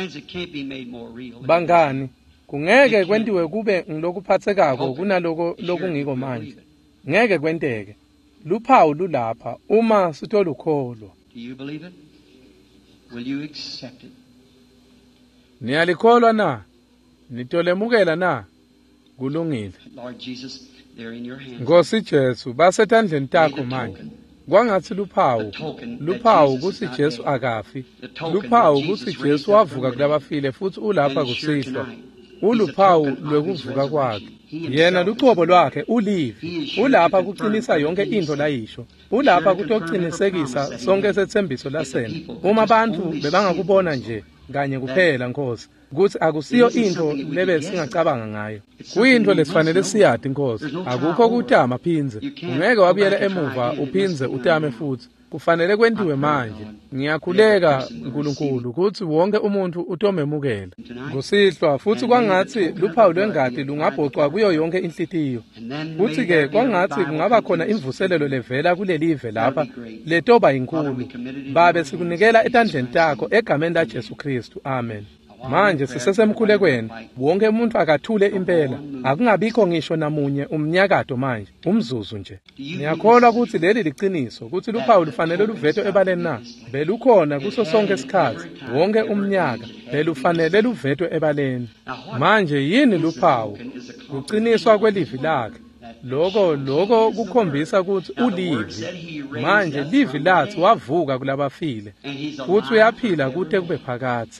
Bangani, kungeke kwentiwe kube ngilokuphathekako kunaloko lokungiko manje. Ngeke kwenteke. Luphawu lulapha uma sitolukholwa. Niyalikholwa na? Nitolemukela na? Kulungile. Nkosi Jesu, basetandleni takho manje. Kwangathi luphawu, luphawu kuthi Jesu akafi, luphawu kuthi Jesu wavuka kulabafile futhi ulapha kusihlwa, uluphawu lwekuvuka kwakhe. Yena luqobo lwakhe ulivi, ulapha kuqinisa yonke into layisho, ulapha kutoqinisekisa sonke sethembiso lasena. Uma abantu bebangakubona nje kanye kuphela Nkosi, ukuthi akusiyo into lebe singacabanga ngayo. Kuyinto lesifanele siyadi Nkosi, akukho kutama phinze. Ungeke wabuyela emuva uphinze utame futhi. Kufanele kwentiwe manje. Ngiyakhuleka uNkulunkulu ukuthi wonke umuntu utomemukela. Kusihlwa futhi kwangathi luphawu lwengadi lungabhocwa kuyo yonke inhlitiyo. Futhi ke kwangathi kungaba khona imvuselelo levela kulelive lapha letoba inkulu. Babe sikunikela etandleni takho egameni la Jesu Kristu. Amen. Manje sisesemkhulekweni, wonke umuntu akathule impela, akungabikho ngisho namunye umnyakato manje, umzuzu nje. Ngiyakholwa ukuthi leli liqiniso, ukuthi luphawu lufanele luvetwe ebaleni na, belukhona kuso sonke isikhathi, wonke umnyaka, belufanele luvetwe ebaleni. Manje yini luphawu? Kuqiniswa kwelivi lakhe. Loko loko kukhombisa ukuthi ulivi. Manje livi lathi wavuka kulabafile, futhi uyaphila kude kube phakathe.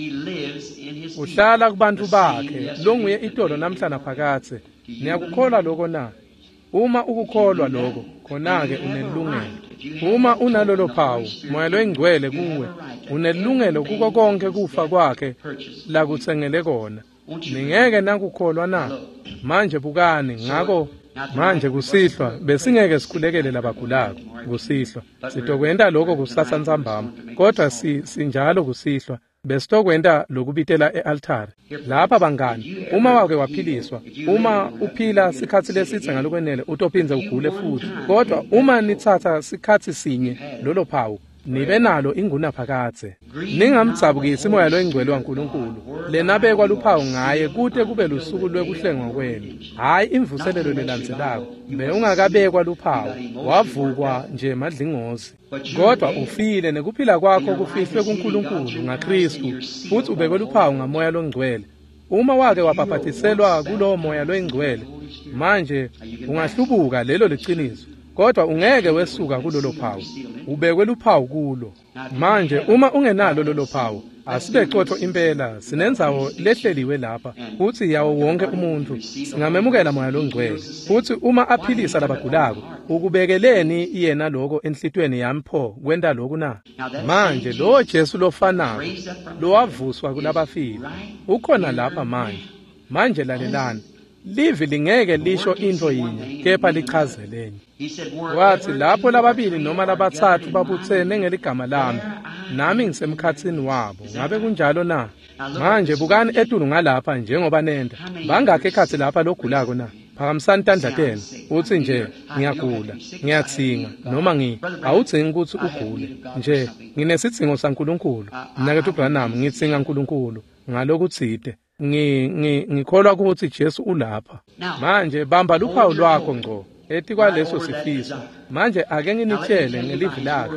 Uhlala kubantu bakhe, longuye itolo namhlanje phakathe. Niyakukholwa lokho na? Uma ukukholwa lokho, khona-ke unelungelo. Uma unalolo phawu, moya loyingcwele kuwe, unelungelo kuko konke kufa kwakhe la kuthengele kona. Ningeke nakukholwa na? Manje bukani ngako manje kusihlwa besingeke sikhulekele labagulako kusihlwa. Sitokwenda lokho kusasa nsambama, kodwa si sinjalo kusihlwa. Besitokwenda lokubitela e-altare. Lapha bangani, uma wake waphiliswa, uma uphila sikhathi lesithe ngalokwenele utophinze ugule futhi. Kodwa uma nithatha sikhathi sinye lolo phawu, nibe nalo inguna phakathe. Ningamtsabukisi moya loyingcwele waNkulunkulu. Lenabekwa luphawu ngaye kude kube lusuku lwekuhlengwa kwenu. Hayi imvuselelo lelandzelako. Be ungakabekwa luphawu, wavukwa nje madlingozi. Kodwa ufile nekuphila kwakho kufihlwe kuNkulunkulu ngaKristu, futhi ubekwe luphawu ngamoya longcwele. Uma wake wapaphathiselwa kulo moya loyingcwele, manje ungahlubuka lelo liqiniso. Kodwa ungeke wesuka kulolo phawu, ubekwe luphawu kulo. Manje uma ungenalo lolo phawu, asibe xotho impela, sinenzawo lehleliwe lapha, futhi yawo wonke umuntu singamemukela moya longcwele. Futhi uma aphilisa labagulako, ukubekeleni yena lokho enhlitweni yami pho kwenda lokhu na? Manje lo Jesu lofanako, lo wavuswa kulabafile, ukhona lapha manje. Manje lalelani, livi lingeke lisho into yinye, kepha lichazeleni. Wathi lapho lababili noma labathathu babuthene ngeligama lami, nami ngisemkhatsini wabo. Ngabe kunjalo na? Manje bukani etulu ngalapha njengoba nenda. Bangakhe ekhathi lapha logulako na? Phakamisani tandlatene, uthi nje ngiyagula, ngiyathinga, noma ngi awudzingi ukuthi ugule. Nje nginesidzingo saNkulunkulu. Mnakethu Branham ngithinga uNkulunkulu ngalokuthide. Ngi ngikholwa ukuthi Jesu ulapha. Manje bamba luphawu lwakho ngqo ethi kwaleso sifiso. Manje ake nginitshele ngelivi lakhe,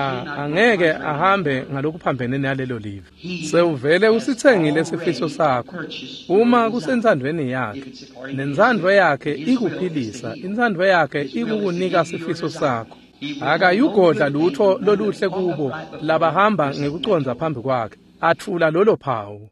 angeke ahambe ngalokuphambene nalelo livi. Sewuvele usithengile isifiso sakho. Uma kusenzandweni yakhe, nenzandvo yakhe ikuphilisa, inzandvo yakhe ikukunika isifiso sakho. Akayugodla lutho loluhle kubo labahamba ngekuconza phambi kwakhe, athula lolo phawu.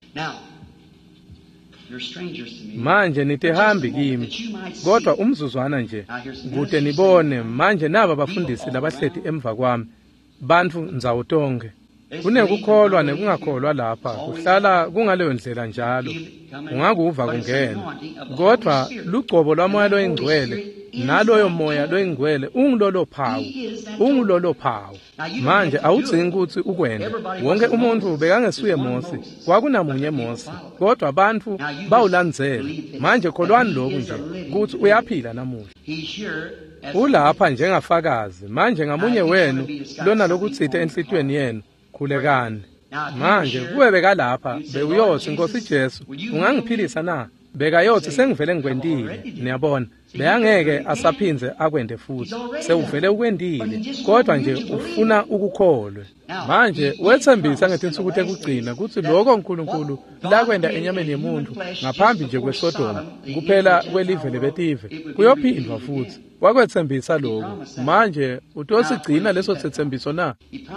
Manje nitehambi kimi, kodwa umzuzwana nje, kude nibone manje naba bafundisi labahleti emva kwami, bantu nzawo tonke. kunekukholwa nekungakholwa lapha kuhlala kungaleyo ndlela njalo ungakuva kungena kodwa lugcobo lwamoya loyingcwele naloyo moya loyingcwele ungilolo phawu ungilolo phawu manje awudzingi ukuthi ukwenda wonke umuntu bekangesuye Mose kwakunamunye Mose kodwa abantu bawulandzela manje kholwani lokhu nje ukuthi uyaphila namuhla ulapha njengafakazi manje ngamunye wenu lona lokutsithe enhlitweni yenu khulekani manje kuwe bekalapha bewuyothi Nkosi Jesu ungangiphilisa na bekayothi sengivele ngikwendile niyabona beyangeke asaphinze akwende futhi sewuvele ukwendile kodwa nje ufuna ukukholwe manje wethembisa ngetinsuku tekugcina ukuthi lokho uNkulunkulu la kwenda enyameni yemuntu ngaphambi nje kweSodoma kuphela kwelive lebetive kuyophindwa futhi wakwethembisa lokho manje utosigcina leso sethembiso na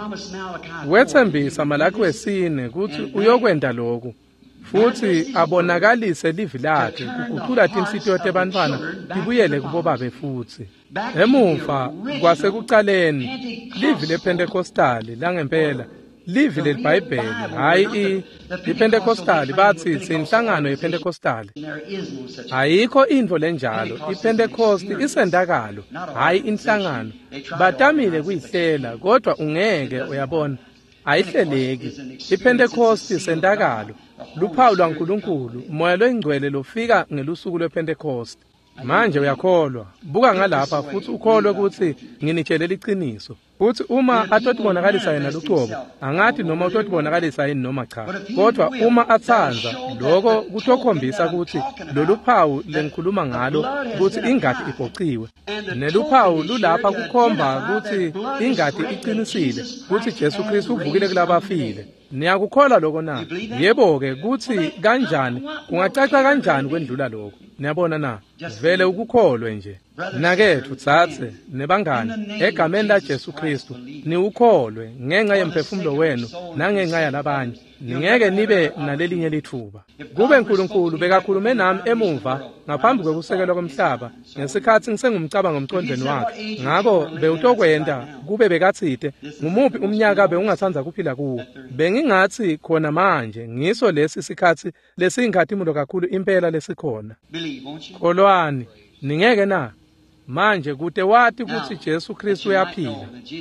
wethembisa Malaki wesine ukuthi uyokwenda lokho futhi abonakalise livi lakhe kuguqula tinhlitiyo tebantwana tibuyele kubo babe futhi emuva kwasekuqaleni livi lePentekostali langempela livi leBhayibheli hayi iPentekostali bathi sinhlangano yePentekostali ayikho into lenjalo iPentecost isendakalo hayi inhlangano batamile kuyihlela kodwa ungeke uyabona ayihleleki iPentecost sendakalo luphawu lwaNkulunkulu moya loyingcwele lofika ngelusuku lwePentecost manje uyakholwa buka ngalapha futhi ukholwe ukuthi nginitshelela iqiniso futhi uma atotibonakalisa yena lucobo angathi noma utotibonakalisa yini noma cha kodwa uma athanza lokho kutokhombisa ukuthi lolu phawu lengikhuluma ngalo ukuthi ingadi ibhociwe neluphawu lulapha kukhomba ukuthi ingadi iqinisile ukuthi Jesu Kristu uvukile kulabafile niyakukholwa lokho na yebo ke kuthi kanjani kungacaca kanjani kwendlula lokho niyabona na vele ukukholwe nje nakethu tsatse nebangani egameni la Jesu Kristu niukholwe ngenxa yemphefumulo wenu nangenxa yalabanye ningeke nibe nalelinye lithuba kube uNkulunkulu bekakhulume nami emuva ngaphambi kwekusekelwa komhlaba ngesikhathi ngisengumcabanga ngomqondweni wakhe ngakho bewutokwenda kube bekathite ngumuphi umnyaka beungathanza kuphila kuwo bengingathi khona manje ngiso lesi sikhathi lesingkhathimulo kakhulu impela lesikhona kholwani ningeke na manje kude wathi ukuthi Jesu Kristu uyaphila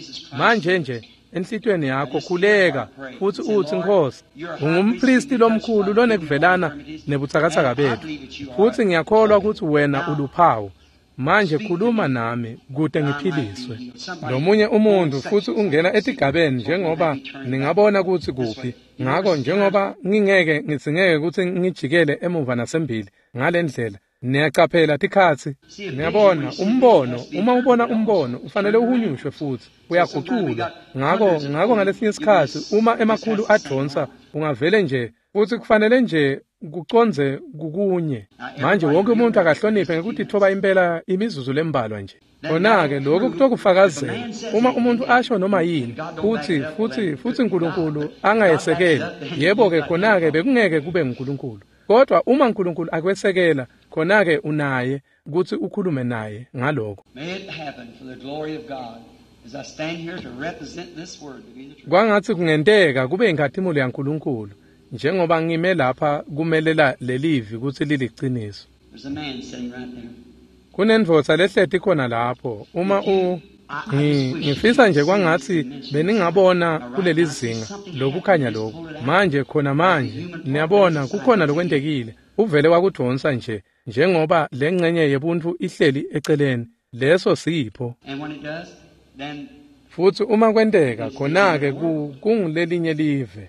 manje nje enhlitweni yakho khuleka futhi uthi Nkosi ungumpristi lomkhulu lonekuvelana nebuthakathaka bethu futhi ngiyakholwa ukuthi wena uluphawu manje khuluma nami kude ngiphiliswe lomunye umuntu futhi ungena etigabeni njengoba ningabona ukuthi kuphi ngakho njengoba ngingeke ngitsingeke ukuthi ngijikele emuva nasembili ngalendlela niyacaphela tikhathi niyabona umbono uma ubona umbono ufanele uhunyushwe futhi uyaguqulwa ngakho ngakho ngalesinye isikhathi uma emakhulu adonsa ungavele nje futhi kufanele nje kuconze kukunye manje wonke umuntu akahloniphe ngekuthi thoba impela imizuzu lembalwa nje khona-ke lokhu kutokufakazela uma umuntu asho noma yini futhi futhi futhi uNkulunkulu angayesekeli yebo-ke khona-ke bekungeke kube nguNkulunkulu kodwa uma uNkulunkulu akwesekela khona-ke unaye ukuthi ukhulume naye ngalokho kwangathi kungenteka kube inkathimulo yaNkulunkulu njengoba ngime lapha kumelela lelivi ukuthi liliqiniso kunendvodza lehleti khona lapho uma u ngifisa nje kwangathi beningabona kuleli zinga lokukhanya lokho manje khona manje niyabona kukhona lokwendekile uvele wakudonsa nje njengoba lengcenye yebuntu ihleli eceleni leso sipho futhi uma kwendeka khona-ke kungilelinye live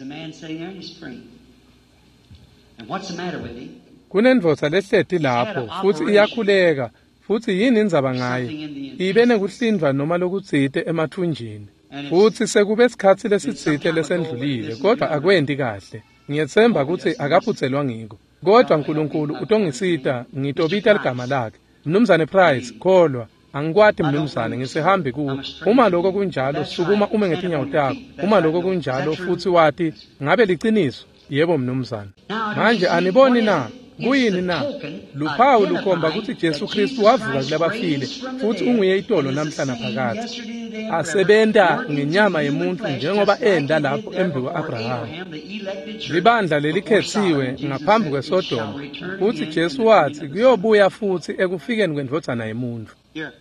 kunendvodza lehleti lapho futhi iyakhuleka futhi yini indzaba ngayo ibe nekuhlindwa noma lokutsite emathunjini futhi sekube isikhathi lesitsite lesendlulile kodwa akwendi kahle ngiyethemba ukuthi akaphutselwa ngiko kodwa uNkulunkulu utongisita ngitobita ligama lakhe mnumzane Price kholwa angikwati mnumzane ngisihambe kuwe uma lokho kunjalo sukuma ume ngetinyawo takho uma lokho kunjalo futhi wathi ngabe liqiniso yebo mnumzane manje aniboni na kuyini na luphawu lukhomba ukuthi Jesu Kristu wavuka kulabafile futhi unguye itolo namhla naphakade asebenta ngenyama yemuntu njengoba enda lapho embi kwa-Abraham. Libandla lelikhethiwe ngaphambi kweSodoma futhi Jesu wathi kuyobuya futhi ekufikeni kwendvodana yemuntu.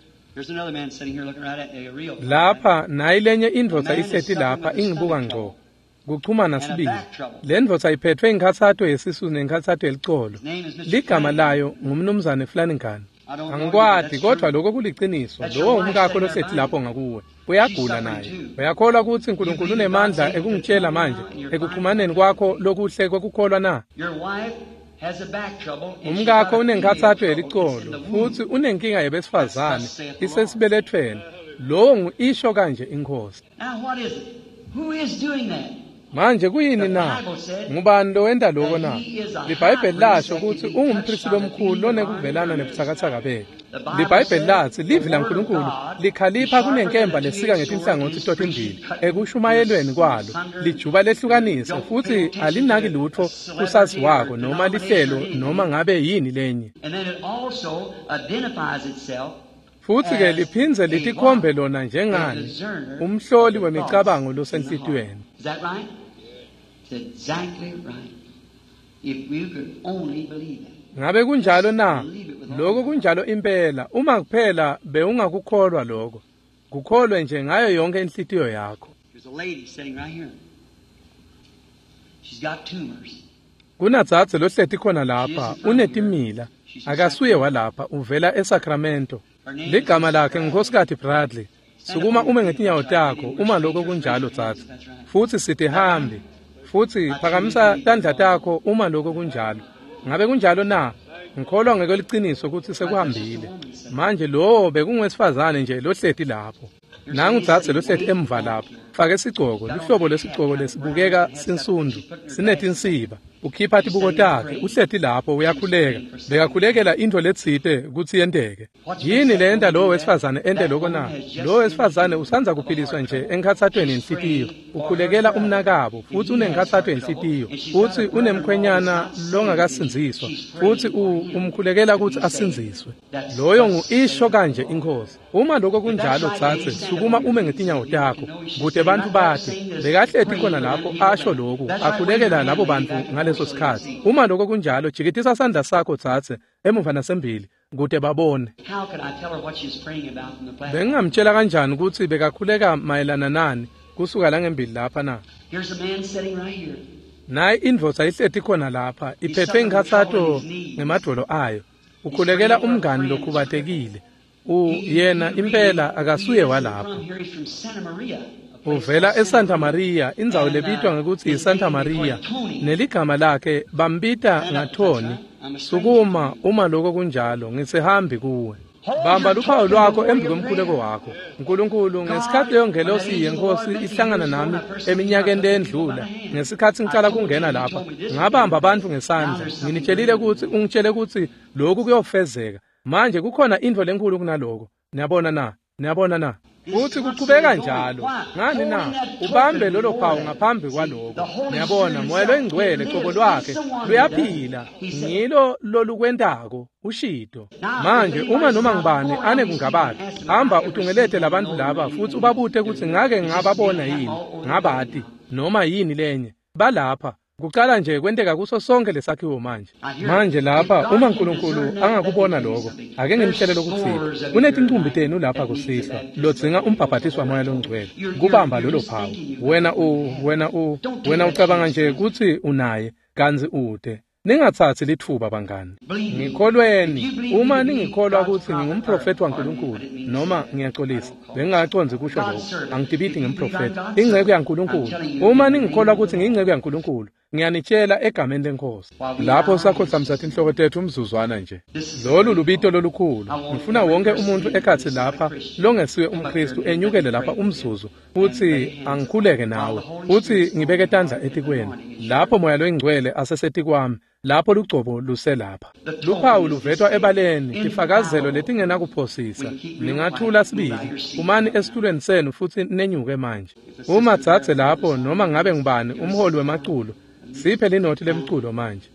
Lapha nayi lenye indvodza ihleti lapha ingibuka ngqo kuchumana sibili. Le ndvodza iphethwe inkathato yesisu nenkathato elicolo. Ligama layo ngumnumzane Flanagan. Angikwadi kodwa lokho kuliciniso. Lowo umkakho losethi lapho ngakuwe. Uyagula naye. Uyakholwa ukuthi uNkulunkulu unemandla ekungitshela manje ekuxhumaneni kwakho lokuhle kokukholwa na? Umkakho unenkathato elicolo futhi unenkinga yabesifazane isesibelethweni. Lo isho kanje iNkosi. Who is doing that? Manje kuyini na? Ngubani lo wenda lokho na? LiBhayibheli lasho ukuthi ungumpristi lomkhulu lonekuvelana nebuthakathaka beke. LiBhayibheli lathi livi laNkulunkulu likhalipha kunenkemba lesika ngetinhlangothi totimbili ekushumayelweni kwalo lijuba lehlukanisa futhi alinaki lutho kusazi wako noma lihlelo noma ngabe yini lenye. And then it also identifies itself futhi ke liphindze litikhombe lona njengani umhloli wemicabango losenhlitweni. Is that right? It's exactly right. If we could only believe it. Ngabe kunjalo na? Lokho kunjalo impela uma kuphela beungakukholwa lokho. Kukholwe nje ngayo yonke inhlitiyo yakho. There's a lady sitting right here. She's got tumors. Kunadzadze lohleti khona lapha unetimila akasuye walapha uvela eSacramento. Ligama lakhe nguNkosikazi Bradley. Sukuma ume ngetinyawo takho uma lokho kunjalo dzadze. Futhi sithi hambe. Futhi phakamisa tandla takho uma lokho kunjalo. Ngabe kunjalo na? Ngikholwa ngekweliciniso ukuthi sekuhambile. Manje lo bekungwesifazane nje lohleti lapho. Nangu dzadze lohleti emva lapho. Fake isigcoko, lihlobo lesigcoko lesibukeka sinsundu, sinetinsiba. Ukhipha tibuko takhe, uhleti lapho uyakhuleka. Bekakhulekela into letsite ukuthi yenteke. Yini lenta lo wesifazane ente lokho na? Lo wesifazane usanza kuphiliswa nje enkathathweni yenhlitiyo. Ukhulekela umnakabo futhi unenkathatho yenhlitiyo. Futhi unemkhwenyana longakasinziswa. Futhi umkhulekela ukuthi asinziswe. Loyo nguisho kanje iNkosi. Uma lokho kunjalo dzadze, sukuma ume ngetinyawo takho. Kuthi bantu bathi bekahleti khona lapho asho lokho akhulekela labo bantu ngaleso sikhathi. Uma lokho kunjalo jikitisa sandla sakho dzadze emuva nasembili kude babone. How could I tell her what she's praying about in the platform? Bengamtshela kanjani ukuthi bekakhuleka mayelana nani kusuka la ngembili lapha na? Here's a man sitting right here. Nayi indvodza ihleti khona lapha iphethwe inkathato ngemadolo ayo. Ukhulekela umngani lokhubatekile. U yena impela akasuye walapha. Uvela eSanta Maria, indzawo lebitwa ngekuthi iSanta Maria. Neligama lakhe bambita ngaThoni. Sukuma uma lokho kunjalo ngisihambi kuwe. Bamba luphawu lwakho embi komkhuleko wakho. uNkulunkulu ngesikhathi yongelosi yenkosi ihlangana nami eminyakeni endlula, ngesikhathi ngicala kungena lapha, ngabamba abantu ngesandla. Nginitshelile ukuthi ungitshele ukuthi lokhu kuyofezeka. Manje kukhona into lenkulu kunaloko. Niyabona na? Niyabona na? Uthi kuqhubeka njalo. Ngani na? Ubambe lolo phawu ngaphambi kwaloko. Niyabona moya loingcwele qobo lwakhe luyaphila. Ngilo lolukwendako ushito. Manje uma noma ngibani ane kungabathi, hamba utungelete labantu laba futhi ubabuthe ukuthi ngake ngababona yini, ngabati noma yini lenye. Balapha kuqala nje kwenteka kuso sonke lesakhiwo manje. Manje lapha uma uNkulunkulu angakubona lokho, ake ngimtshele lokuthi kunetinkumbi tenu lapha kusihla lodzinga umbhabhatiswa moya longcwele. Kubamba lolo phawu. Wena u wena u wena ucabanga nje ukuthi unaye kanzi ude. Ningathathi lithuba bangani. Ngikholweni uma ningikholwa ukuthi ngingumprofeti waNkulunkulu noma ngiyaxolisa. Bengingaconzi kusho lokho. Angidibidi ngimprofeti. Ingceke yaNkulunkulu. Uma ningikholwa ukuthi ngiyingceke yaNkulunkulu, ngiyanitshela egameni leNkosi. Lapho sakhohla msathi inhloko tethu umzuzwana nje. Lolu lubito lolukhulu. Ngifuna wonke umuntu ekhathi lapha longesiwe umKristu enyukele lapha umzuzu futhi angikhuleke nawe. Futhi ngibeke tandla etikweni. Lapho moya loingcwele asesethi kwami. Lapho lugcobo luselapha. Luphawu luvetwa ebaleni, tifakazelo letingena kuphosisa. Ningathula sibili, umani esitulweni senu futhi nenyuke manje. Uma dzadze lapho noma ngabe ngibani umholi wemaculo, siphe linoti lemculo manje.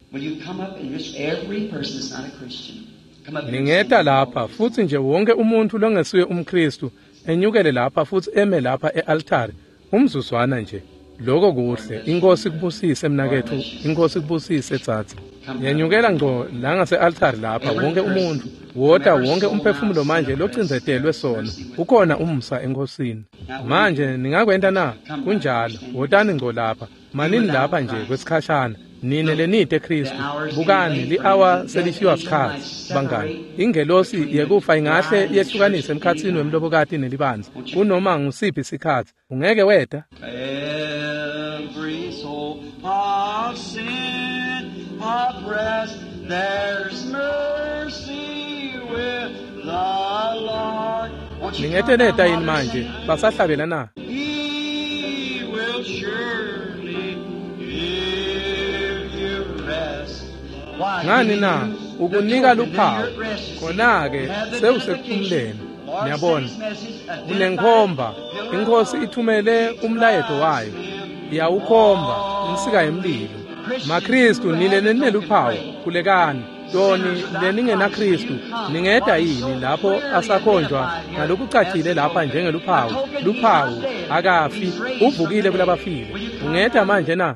Will you come up and just every person that's not a Christian? Come up and Ningeta lapha futhi nje wonke umuntu longesuye umKristu enyukele lapha futhi eme lapha ealtar umzuzwana nje. Lokho kuhle. Inkosi kubusise mnakethu, inkosi kubusise tsatsi. Yanyukela ngco la ngase altar lapha wonke umuntu, woda wonke umphefumulo manje locinzetelwe sona. Ukhona umsa enkosini. Manje ningakwenda na kunjalo, wodani ngco lapha. Manini lapha nje kwesikhashana. Nine lenite Kristu. Bukani li hour selishiwa sikhathi bangani. Ingelosi yekufa ingahle yehlukanise emkhathini wemlobokati nelibanzi. Kunoma ngusiphi isikhathi. Ungeke weda. Every soul of sin oppressed, there's mercy with the Lord. Ningeteneta yini manje basahlabela na? He will surely give you rest. Ngani na ukunika luphawu khona-ke sewusekuphumuleni. Niyabona unenkhomba inkosi ithumele umlayeto wayo iyawukhomba insika yemlilo. MaKristu nile neneluphawu kulekani toni leningena Kristu ningeda yini lapho asakhonjwa ngalokucacile lapha njengeluphawu. Luphawu akafi uvukile kulabafile. Ungeda manje na?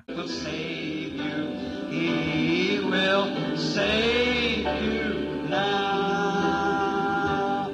He will save you now.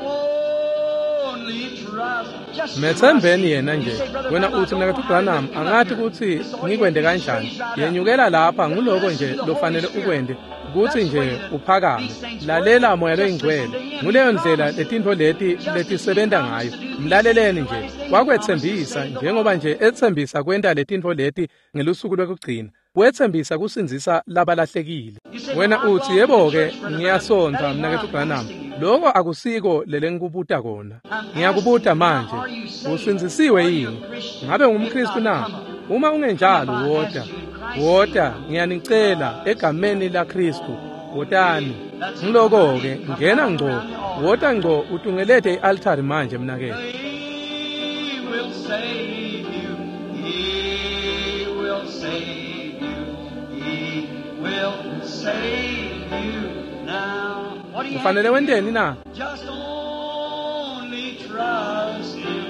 Only trust. Methembeni yena nje. Wena uthi mnakethu Branham angathi ukuthi ngikwende kanjani. Yenyukela lapha nguloko nje lofanele ukwende ukuthi nje uphakame. Lalela moya loyingcwele. Nguleyo ndlela letintho leti letisebenza ngayo. Mlaleleni nje. Wakwethembisa njengoba nje ethembisa kwenda letintho leti ngelusuku lokugcina. Wethembisa kusinzisa labalahlekile. Wena uthi yebo-ke ngiyasonta mnakethu Branham. Lokho akusiko lele ngikubuta kona. Ngiyakubuta manje. Usinzisiwe yini? Ngabe ngumKristu na? Uma ungenjalo woda. Woda ngiyanicela egameni la Kristu. Wodani. Ngiloko-ke ngena ngco. Woda ngco utungelete ialtar manje mnakethu. He will save you. He will save you. He will save you now. What do you Ufanele wendeni na? Just only trust Him.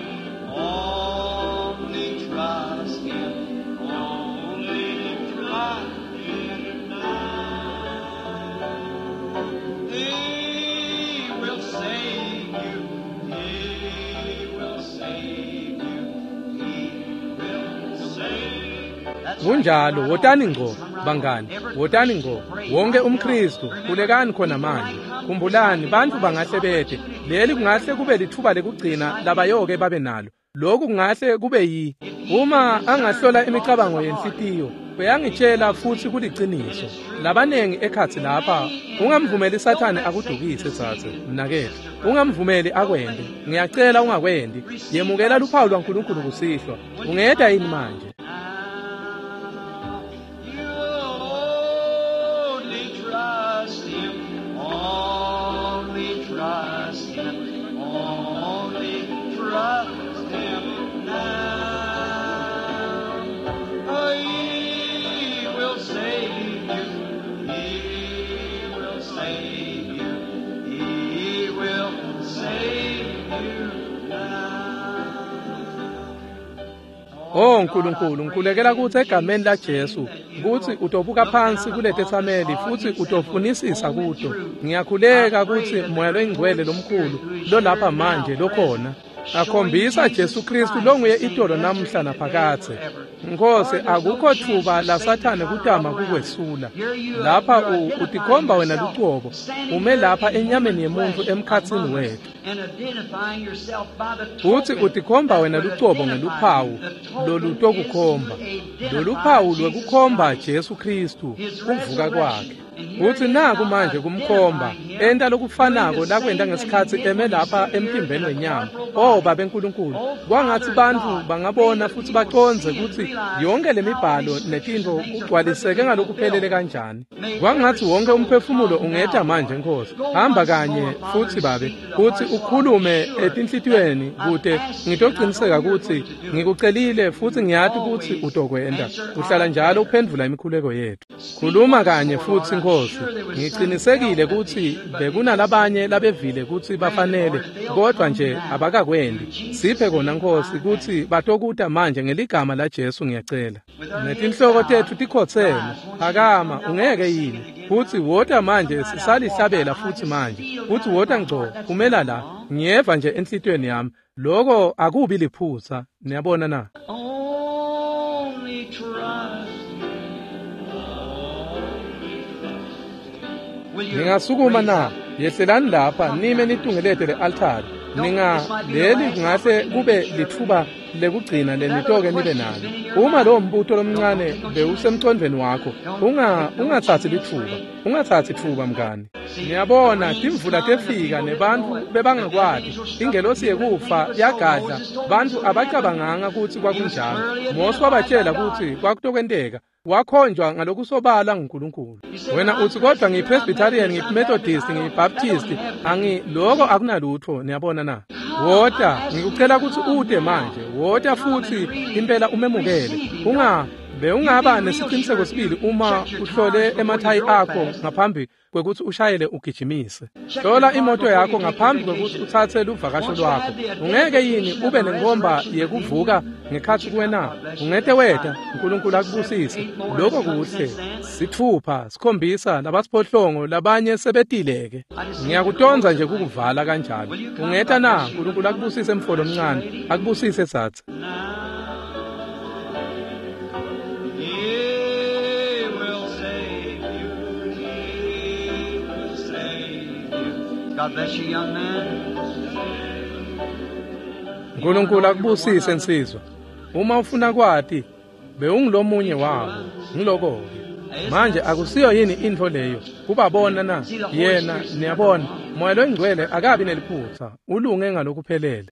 Only trust Him. Only trust Him now. He will save you. He will save you. He will save. Kunjalo wotani ngco bangani. Wotani ngco. Wonke umKristu kulekani khona manje. Kumbulani bantu bangahle bede. Leli kungahle kube lithuba lekugcina labayoke babe nalo. Lokhu kungahle kube yi uma angahlola imicabango yenhlitiyo. Uyangitshela futhi kuliciniso. Labanengi ekhathi lapha ungamvumeli isathane akudukise sathe mnakethu. Ungamvumeli akwende. Ngiyacela ungakwendi. Yemukela luphawu lwaNkulunkulu kusihlwa. Ungeda yini manje? Trust Him, only trust Him now. He will save you. He will save you. He will save you now. Oh Nkulunkulu ngikhulekela ukuthi egameni la Jesu ukuthi utobuka phansi kule tethameli futhi utofunisisa kuto. Ngiyakhuleka ukuthi moya loyingcwele lomkhulu lo lapha manje lokhona akhombisa Jesu Kristu longuye idolo namhla naphakathe. Nkosi akukho thuba la sathane kutama kukwesula. Lapha utikhomba wena luqobo. Ume lapha enyameni yemuntu emkhathini wethu. Uthi utikhomba wena luqobo ngeluphawu lolutokukhomba. Loluphawu lwekukhomba Jesu Kristu kuvuka kwakhe. uthi naku manje kumkhomba enta lokufanako lakwenda ngesikhathi eme lapha empimbeni wenyama oba benkulunkulu kwangathi bantu bangabona futhi baconze ukuthi yonke lemibhalo netinto kugcwaliseke ngalokuphelele kanjani kwangathi wonke umphefumulo ungetha manje Nkosi hamba kanye futhi babe futhi ukhulume etinhlitiyweni kude ngitoqiniseka ukuthi ngikucelile futhi ngiyathi ukuthi utokwenda uhlala njalo uphendula imikhuleko yethu khuluma kanye futhi Nkosi ngicinisekile ukuthi bekunalabanye labevile ukuthi bafanele kodwa nje abakakwendi siphe kona Nkosi ukuthi batokuta manje ngeligama la Jesu ngiyacela netinhloko tethu tikhotsele akama ungeke yini futhi wota manje sisalihlabela futhi manje futhi wota ngco kumela la ngiyeva nje enhlitweni yami lokho akubi liphutha niyabona na ningasukuma na yehlelani lapha nime nitungelete le-altari ninga leli kungahle kube lithuba lekugcina lenitoke nibe nalo uma lo mbuto lomncane bewusemcondweni wakho unga ungathathi lithuba ungathathi ithuba mngani niyabona timvula tefika nebantu bebangakwadi ingelosi yekufa yagadla bantu abacabanganga ukuthi kwakunjalo Mose wabatshela ukuthi kwakutokwenteka wakhonjwa ngalokusobala nguNkulunkulu wena uthi kodwa ngiyi-Presbyterian ngiyi-Methodist ngiyi-Baptist angi lokho akunalutho niyabona na wota ngikucela ukuthi ude manje wota futhi impela umemukele unga beungaba nesiqiniseko sibili uma uhlole emathayi akho ngaphambi kwekuthi ushayele ugijimise hlola imoto yakho ngaphambi kwekuthi uthathe luvakasho lwakho ungeke yini ube nenkomba yekuvuka ngekhathi kuwena ungete weda uNkulunkulu akubusise lokho kuhle sithupha sikhombisa labasiphohlongo labanye sebetileke ngiyakutonza nje kukuvala kanjalo ungeta na uNkulunkulu akubusise mfolo omncane akubusise satha God bless you, young man. uNkulunkulu akubusise nsizwa uma ufuna kwati beungilomunye wabo ngiloko manje akusiyo yini into leyo kubabona na yena niyabona moya lo ngcwele akabi neliphutha ulunge ngalokuphelele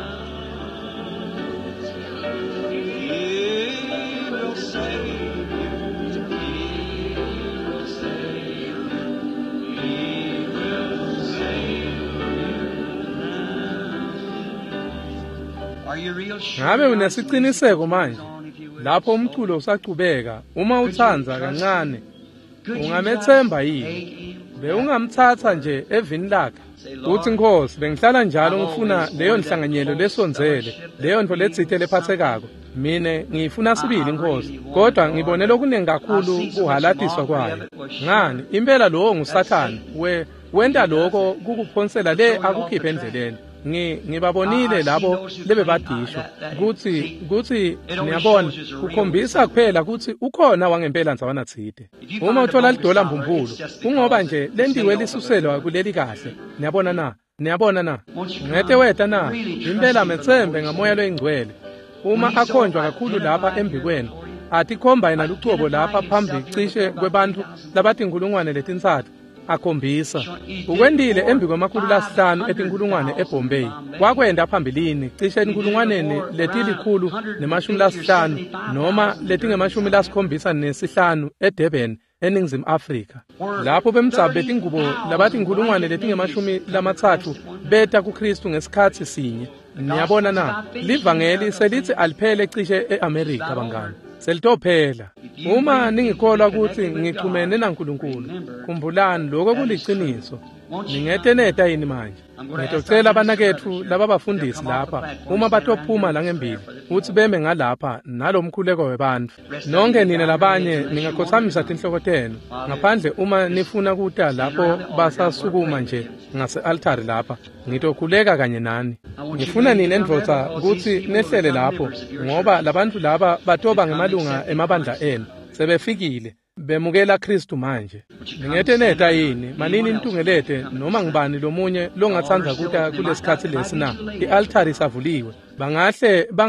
ngabe unesiqiniseko manje lapho umculo usaqhubeka uma uthanza kancane ungamethemba yini beungamthatha nje evini lakhe uthi Nkosi bengihlala njalo ngifuna leyo nhlanganyelo lesonzele leyo nto letsithe lephathekako mine ngifuna sibili Nkosi kodwa ngibone lokuningi kakhulu kuhalatiswa kwayo ngani impela lo ngusathane we wenda lokho kukuphonsela le akukhiphe endleleni ngibabonile labo lebebadisho kuthi kuthi niyabona ukhombisa kuphela ukuthi ukhona wangempela nzawana thide uma uthola lidola mbumbulu kungoba nje lendiwe lisuselwa kuleli kahle niyabona na niyabona na ngete weta na impela methembe ngamoya loyingcwele uma akhonjwa kakhulu lapha embikwenu athi khomba yena luchubo lapha phambi cishe kwebantu labathi inkulungwane letintsathu akhombisa ukwendile embi kwamakhulu lasihlanu etinkulungwane eBombay kwakwenda phambilini cishe inkulungwaneni letilikhulu nemashumi lasihlanu noma letingemashumi lasikhombisa nesihlanu eDurban eNingizimu Afrika lapho bemtsabe betingubo labathi inkulungwane letingemashumi lamathathu beta kuKristu ngesikhathi sinye niyabona na livangeli selithi aliphele cishe eAmerika bangani selitophela uma ningikholwa ukuthi ngixhumene naNkulunkulu khumbulani lokho kuliciniso ningeteneta yini manje ngitocela abanakethu laba bafundisi lapha uma batophuma la ngembili uthi beme ngalapha nalomkhuleko webantu nonke nina labanye ningakhothamisa tinhloko tenu ngaphandle uma nifuna kuta lapho basasukuma nje ngase-altari lapha ngitokhuleka kanye nani ngifuna nina endvodza ukuthi nehlele lapho ngoba labantu laba batoba ngemalunga emabandla enu sebefikile bemukela Kristu manje ningeteneta yini manini nitungelete noma ngibani lomunye longathandza kuta kulesikhathi lesi na i-altari savuliwe bangahle banga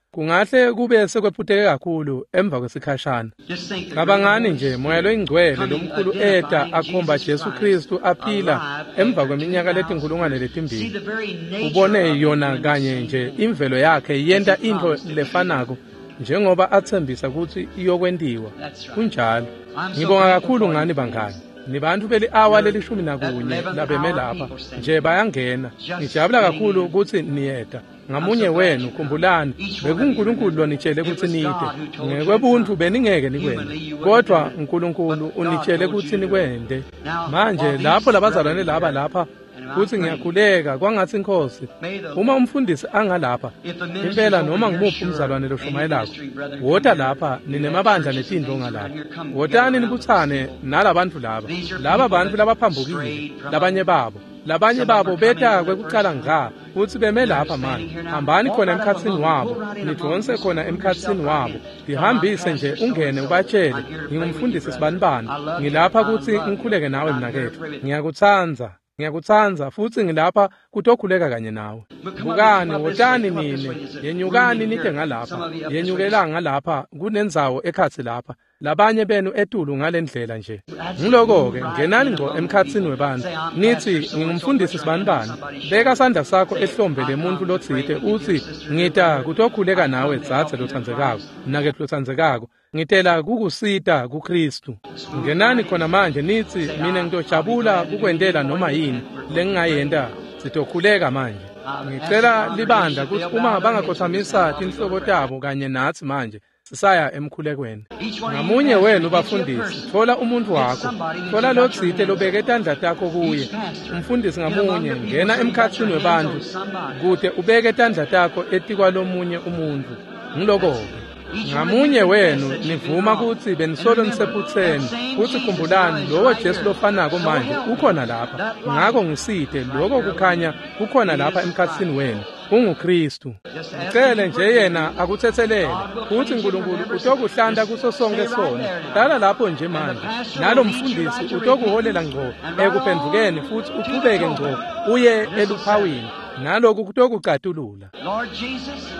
kungahle kube sekwephuteke kakhulu emva kwesikhashana. Cabangani nje moya loyingcwele lomkhulu eda akhomba Jesu Kristu aphila emva kweminyaka letinkulungwane letimbili. Ubone yona kanye nje imvelo yakhe yenta into lefanako njengoba athembisa ukuthi iyokwentiwa. Kunjalo. Ngibonga kakhulu ngani bangani. Nibantu beli awa lelishumi nakunye labeme lapha nje bayangena. Ngijabula kakhulu ukuthi niyeda. Ngamunye wenu khumbulani bekuNkulunkulu lo nitshele ukuthi nide. Ngekwebuntu beningeke nikwende. Kodwa uNkulunkulu unitshele ukuthi nikwende. Manje lapho labazalwane laba lapha kuthi ngiyakhuleka kwangathi inkosi uma umfundisi angalapha impela noma ngimuphi umzalwane loshumayelako wota lapha ninemabandla netinto ngalapha wotani nibuthane nalabantu laba laba bantu labaphambukile labanye babo labanye babo beta kwekucala nga uthi beme lapha manje hambani khona emkhatsini wabo nidonse khona emkhatsini wabo ngihambise nje ungene ubatshele ngingumfundisi sibanibani ngilapha ukuthi ngikhuleke nawe mnakethu ngiyakuthanza ngiyakuthanza futhi ngilapha kutokhuleka kanye nawe. Bukani wotani nine yenyukani nide ngalapha yenyukela ngalapha kunenzawo ekhathi lapha labanye benu etulu ngalendlela nje. Ngiloko ke ngenani ngco emkhatsini webantu nithi ngingumfundisi sibanibani beka sandla sakho ehlombe lemuntu lotsite uthi ngita kutokhuleka nawe dzathe lothandzekako nakethu lothandzekako ngitela kukusita kuKristu. Ngenani khona manje nithi mina ngitojabula kukwendela noma yini lengingayenda sitokhuleka manje. Ngicela libandla ukuthi uma bangakhothamisa tinhlobo tabo kanye nathi manje sisaya emkhulekweni. Ngamunye wenu bafundisi thola umuntu wakho thola lotsite lobeke tandla takho kuye umfundisi ngamunye ngena emkhatsini webantu kude ubeke tandla takho etikwa lomunye umuntu. Ngiloko ngamunye wenu nivuma ukuthi benisolo nisephutheni ukuthi khumbulani lowo Jesu lofanako manje ukhona lapha ngako ngiside lokho kukhanya kukhona lapha emkhatsini wenu unguKristu. Ngicele nje yena akuthethelele ukuthi uNkulunkulu utokuhlanda kuso sonke sona dala lapho nje manje nalo mfundisi utokuholela ngco ekuphendukeni futhi uqhubeke ngco uye eluphawini naloku kutokucatulula. Lord Jesus,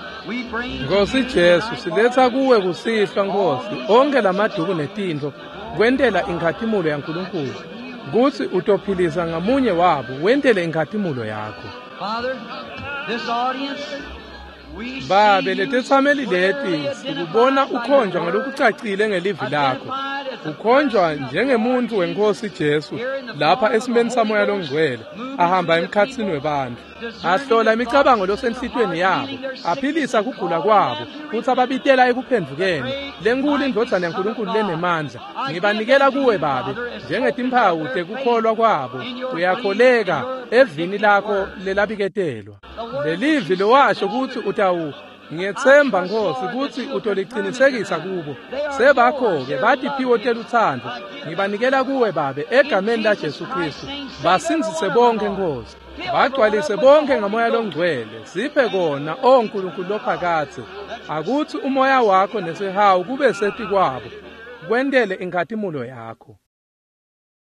Nkosi Jesu siletha kuwe kusihlwa Nkosi onke lamaduku netinto kwendela inkhathimulo yaNkulunkulu kuthi utophilisa ngamunye wabo wendele inkhathimulo yakho. Father, this audience, we Babe letetsameli leti sikubona ukhonjwa ngalokucacile ngelivi lakho. Ukhonjwa njengemuntu weNkosi Jesu lapha esimeni samoya longcwele ahamba emkhatsini webantu ahlola imicabango losenhlitweni yabo aphilisa kugula kwabo futhi ababitela ekuphendukeni lenkulu indodana yaNkulunkulu lenemandla ngibanikela kuwe babe njengetimphawu tekukholwa kwabo uyakholeka evini lakho lelabiketelwa lelivi lowasho ukuthi utawu ngiyethemba Nkosi ukuthi utoliqinisekisa kubo sebakho-ke bathi phiwo teluthando ngibanikela kuwe babe egameni laJesu Kristu basinzise bonke Nkosi bagcwalise bonke ngamoya longcwele ziphe kona oNkulunkulu lophakathi akuthi umoya wakho nesihawu kube sethi kwabo kwendele inkathimulo yakho.